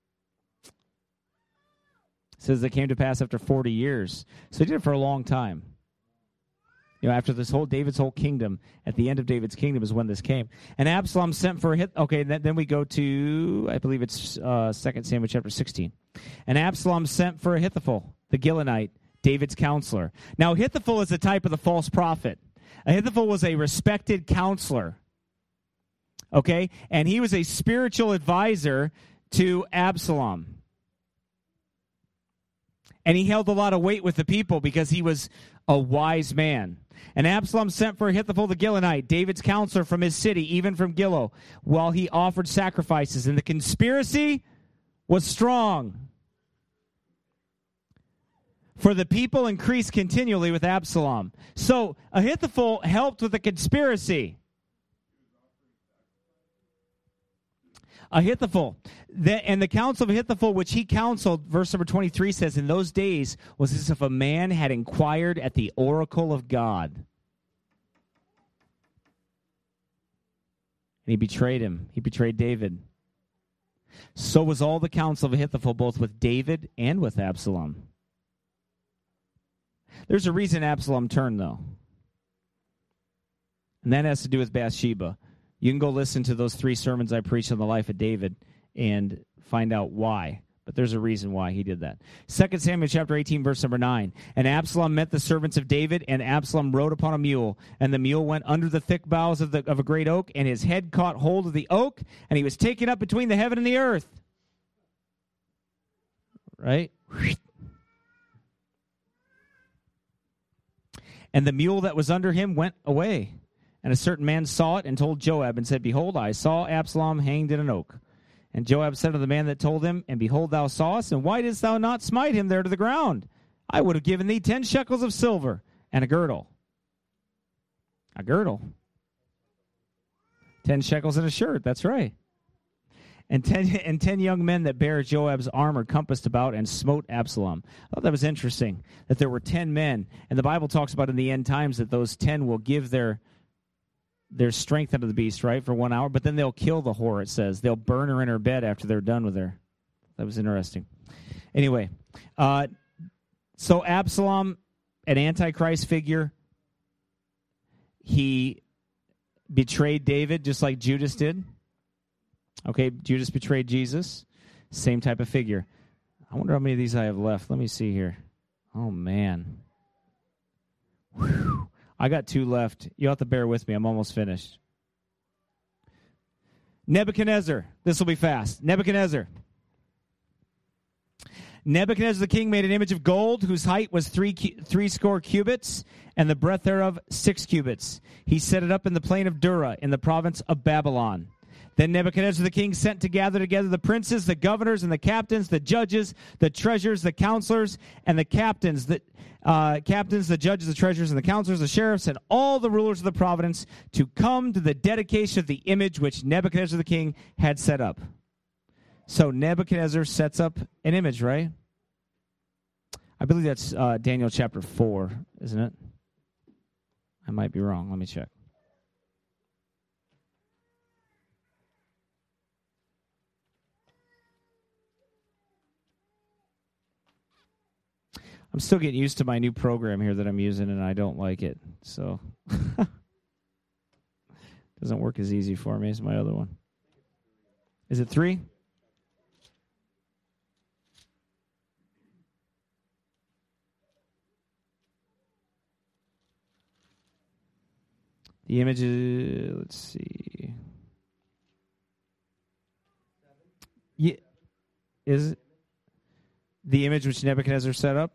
A: It says it came to pass after 40 years. So he did it for a long time. After this whole David's whole kingdom, at the end of David's kingdom is when this came. And Absalom sent for then we go to, I believe it's 2 Samuel chapter 16. And Absalom sent for Ahithophel, the Gilonite, David's counselor. Now Ahithophel is a type of the false prophet. Ahithophel was a respected counselor. Okay? And he was a spiritual advisor to Absalom. And he held a lot of weight with the people because he was a wise man. And Absalom sent for Ahithophel the Gilonite, David's counselor from his city, even from Gilo, while he offered sacrifices. And the conspiracy was strong. For the people increased continually with Absalom. So Ahithophel helped with the conspiracy. Ahithophel, and the counsel of Ahithophel, which he counseled, verse number 23 says, in those days was as if a man had inquired at the oracle of God. And he betrayed him. He betrayed David. So was all the counsel of Ahithophel, both with David and with Absalom. There's a reason Absalom turned, though. And that has to do with Bathsheba. You can go listen to those 3 sermons I preached on the life of David and find out why. But there's a reason why he did that. 2 Samuel chapter 18, verse number 9. And Absalom met the servants of David, and Absalom rode upon a mule. And the mule went under the thick boughs of a great oak, and his head caught hold of the oak, and he was taken up between the heaven and the earth. Right? And the mule that was under him went away. And a certain man saw it and told Joab and said, Behold, I saw Absalom hanged in an oak. And Joab said to the man that told him, And behold, thou sawest, and why didst thou not smite him there to the ground? I would have given thee 10 shekels of silver and a girdle. A girdle. 10 shekels and a shirt, that's right. And 10 young men that bare Joab's armor compassed about and smote Absalom. I thought that was interesting, that there were 10 men. And the Bible talks about in the end times that those 10 will give their strength unto the beast, right, for 1 hour, but then they'll kill the whore, it says. They'll burn her in her bed after they're done with her. That was interesting. Anyway, so Absalom, an Antichrist figure, he betrayed David just like Judas did. Okay, Judas betrayed Jesus. Same type of figure. I wonder how many of these I have left. Let me see here. Oh, man. Whew. I got 2 left. You'll have to bear with me. I'm almost finished. Nebuchadnezzar. This will be fast. Nebuchadnezzar the king made an image of gold whose height was 60 cubits and the breadth thereof 6 cubits. He set it up in the plain of Dura in the province of Babylon. Then Nebuchadnezzar the king sent to gather together the princes, the governors, and the captains, the judges, the treasurers, the counselors, and the captains, the judges, the treasurers, and the counselors, the sheriffs, and all the rulers of the province to come to the dedication of the image which Nebuchadnezzar the king had set up. So Nebuchadnezzar sets up an image, right? I believe that's Daniel chapter 4, isn't it? I might be wrong. Let me check. I'm still getting used to my new program here that I'm using, and I don't like it. So doesn't work as easy for me as my other one. Is it 3? The image is, let's see. Yeah, is it the image which Nebuchadnezzar set up?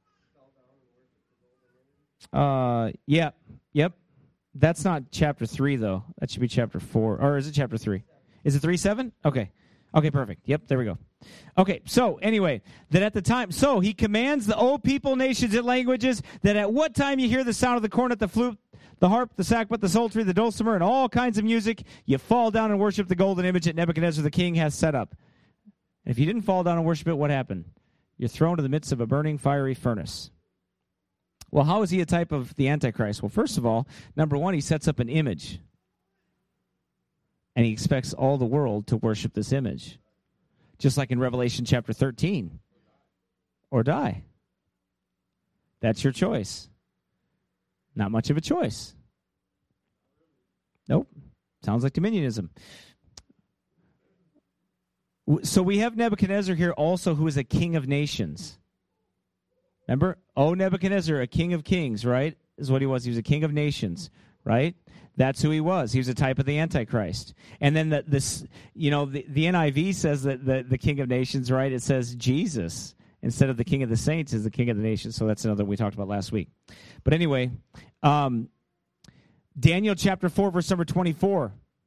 A: Yep. That's not chapter 3, though. That should be chapter 4. Or is it chapter 3? Is it 3:7? Okay, perfect. Yep, there we go. Okay, so anyway, that at the time, so he commands the O people, nations, and languages, that at what time you hear the sound of the cornet, the flute, the harp, the sackbut, the psaltery, the dulcimer, and all kinds of music, you fall down and worship the golden image that Nebuchadnezzar the king has set up. And if you didn't fall down and worship it, what happened? You're thrown to the midst of a burning fiery furnace. Well, how is he a type of the Antichrist? Well, first of all, number one, he sets up an image. And he expects all the world to worship this image. Just like in Revelation chapter 13. Or die. That's your choice. Not much of a choice. Nope. Sounds like dominionism. So we have Nebuchadnezzar here also, who is a king of nations. Remember? Oh, Nebuchadnezzar, a king of kings, right? Is what he was. He was a king of nations, right? That's who he was. He was a type of the Antichrist. And then the NIV says that the king of nations, right? It says Jesus instead of the king of the saints is the king of the nations. So that's another we talked about last week. But anyway, Daniel chapter 4, verse number 24.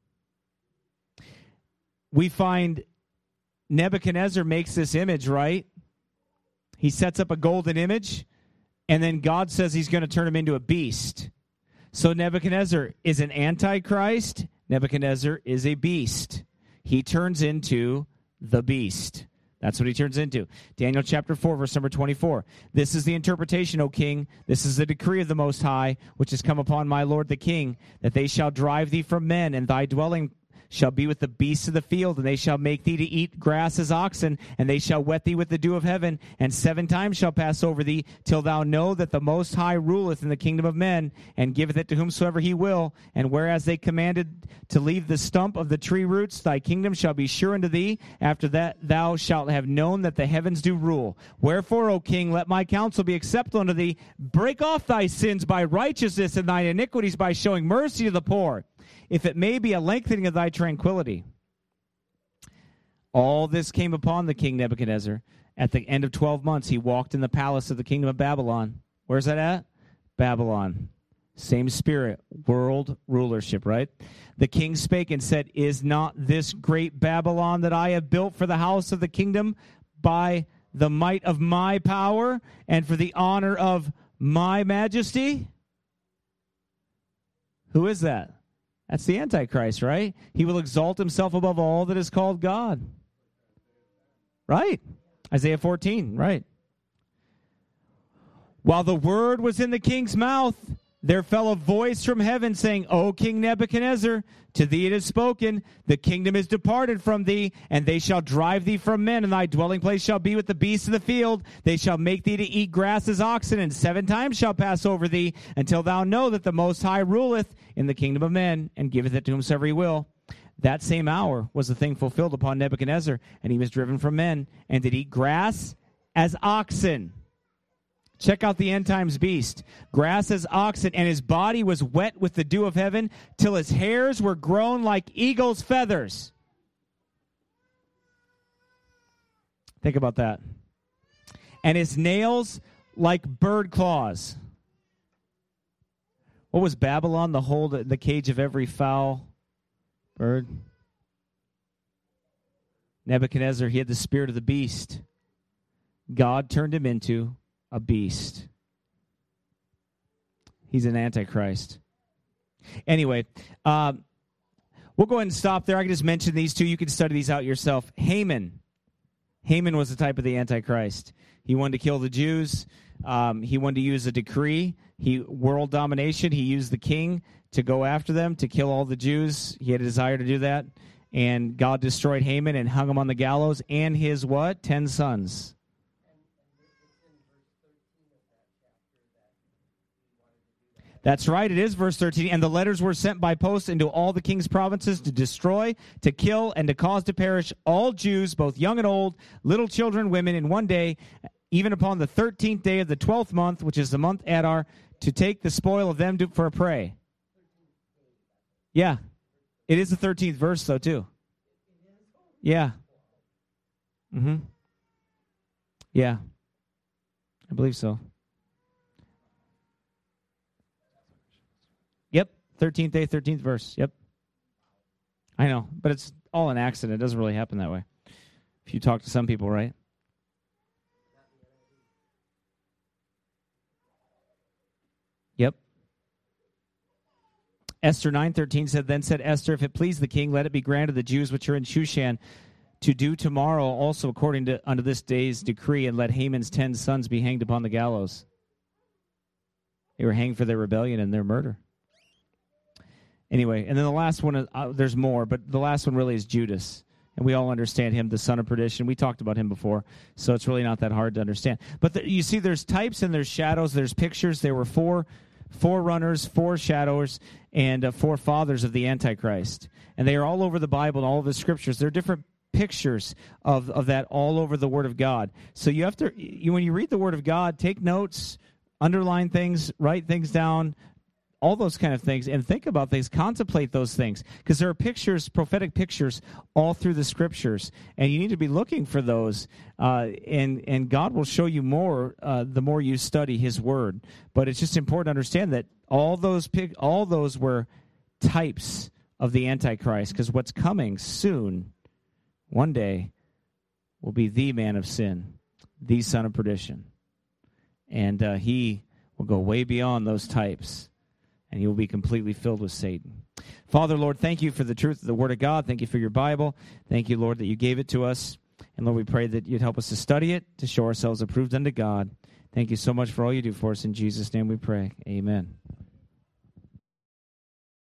A: We find Nebuchadnezzar makes this image, right? He sets up a golden image, and then God says he's going to turn him into a beast. So Nebuchadnezzar is an antichrist. Nebuchadnezzar is a beast. He turns into the beast. That's what he turns into. Daniel chapter 4, verse number 24. This is the interpretation, O king. This is the decree of the Most High, which has come upon my Lord the king, that they shall drive thee from men, and thy dwelling shall be with the beasts of the field, and they shall make thee to eat grass as oxen, and they shall wet thee with the dew of heaven, and 7 times shall pass over thee, till thou know that the Most High ruleth in the kingdom of men, and giveth it to whomsoever he will. And whereas they commanded to leave the stump of the tree roots, thy kingdom shall be sure unto thee. After that thou shalt have known that the heavens do rule. Wherefore, O king, let my counsel be acceptable unto thee. Break off thy sins by righteousness, and thine iniquities by showing mercy to the poor, if it may be a lengthening of thy tranquility. All this came upon the king Nebuchadnezzar. At the end of 12 months, he walked in the palace of the kingdom of Babylon. Where's that at? Babylon. Same spirit, world rulership, right? The king spake and said, is not this great Babylon that I have built for the house of the kingdom by the might of my power and for the honor of my majesty? Who is that? That's the Antichrist, right? He will exalt himself above all that is called God. Right. Isaiah 14, right. While the word was in the king's mouth, there fell a voice from heaven saying, O King Nebuchadnezzar, to thee it is spoken, the kingdom is departed from thee, and they shall drive thee from men, and thy dwelling place shall be with the beasts of the field. They shall make thee to eat grass as oxen, and 7 times shall pass over thee, until thou know that the Most High ruleth in the kingdom of men, and giveth it to whomsoever he will. That same hour was the thing fulfilled upon Nebuchadnezzar, and he was driven from men, and did eat grass as oxen. Check out the end times beast. Grass as oxen, and his body was wet with the dew of heaven, till his hairs were grown like eagle's feathers. Think about that. And his nails like bird claws. What was Babylon? The cage of every foul bird. Nebuchadnezzar, he had the spirit of the beast. God turned him into a beast. He's an antichrist. Anyway, we'll go ahead and stop there. I can just mention these two. You can study these out yourself. Haman. Haman was the type of the antichrist. He wanted to kill the Jews. He wanted to use a decree. World domination. He used the king to go after them, to kill all the Jews. He had a desire to do that. And God destroyed Haman and hung him on the gallows and his what? 10 sons. That's right, it is verse 13. And the letters were sent by post into all the king's provinces to destroy, to kill, and to cause to perish all Jews, both young and old, little children, women, in one day, even upon the 13th day of the 12th month, which is the month Adar, to take the spoil of them for a prey. Yeah. It is the 13th verse, though, too. Yeah. Mm-hmm. Yeah. I believe so. Yep. 13th day, 13th verse. Yep. I know, but it's all an accident. It doesn't really happen that way. If you talk to some people, right? Yep. Esther 9:13 said, Then said Esther, if it please the king, let it be granted the Jews which are in Shushan to do tomorrow also according to unto this day's decree, and let Haman's 10 sons be hanged upon the gallows. They were hanged for their rebellion and their murder. Anyway, and then the last one, there's more, but the last one really is Judas. And we all understand him, the son of perdition. We talked about him before, so it's really not that hard to understand. But you see there's types and there's shadows, there's pictures. There were four runners, four shadows, and four fathers of the Antichrist. And they are all over the Bible and all of the scriptures. They're different pictures of that all over the Word of God. So you have to, when you read the Word of God, take notes, underline things, write things down, all those kind of things, and think about things, contemplate those things, because there are pictures, prophetic pictures, all through the scriptures, and you need to be looking for those, and God will show you more the more you study His Word. But it's just important to understand that all those were types of the Antichrist, because what's coming soon, one day, will be the man of sin, the son of perdition, and he will go way beyond those types. And he will be completely filled with Satan. Father, Lord, thank you for the truth of the Word of God. Thank you for your Bible. Thank you, Lord, that you gave it to us. And, Lord, we pray that you'd help us to study it, to show ourselves approved unto God. Thank you so much for all you do for us. In Jesus' name we pray. Amen.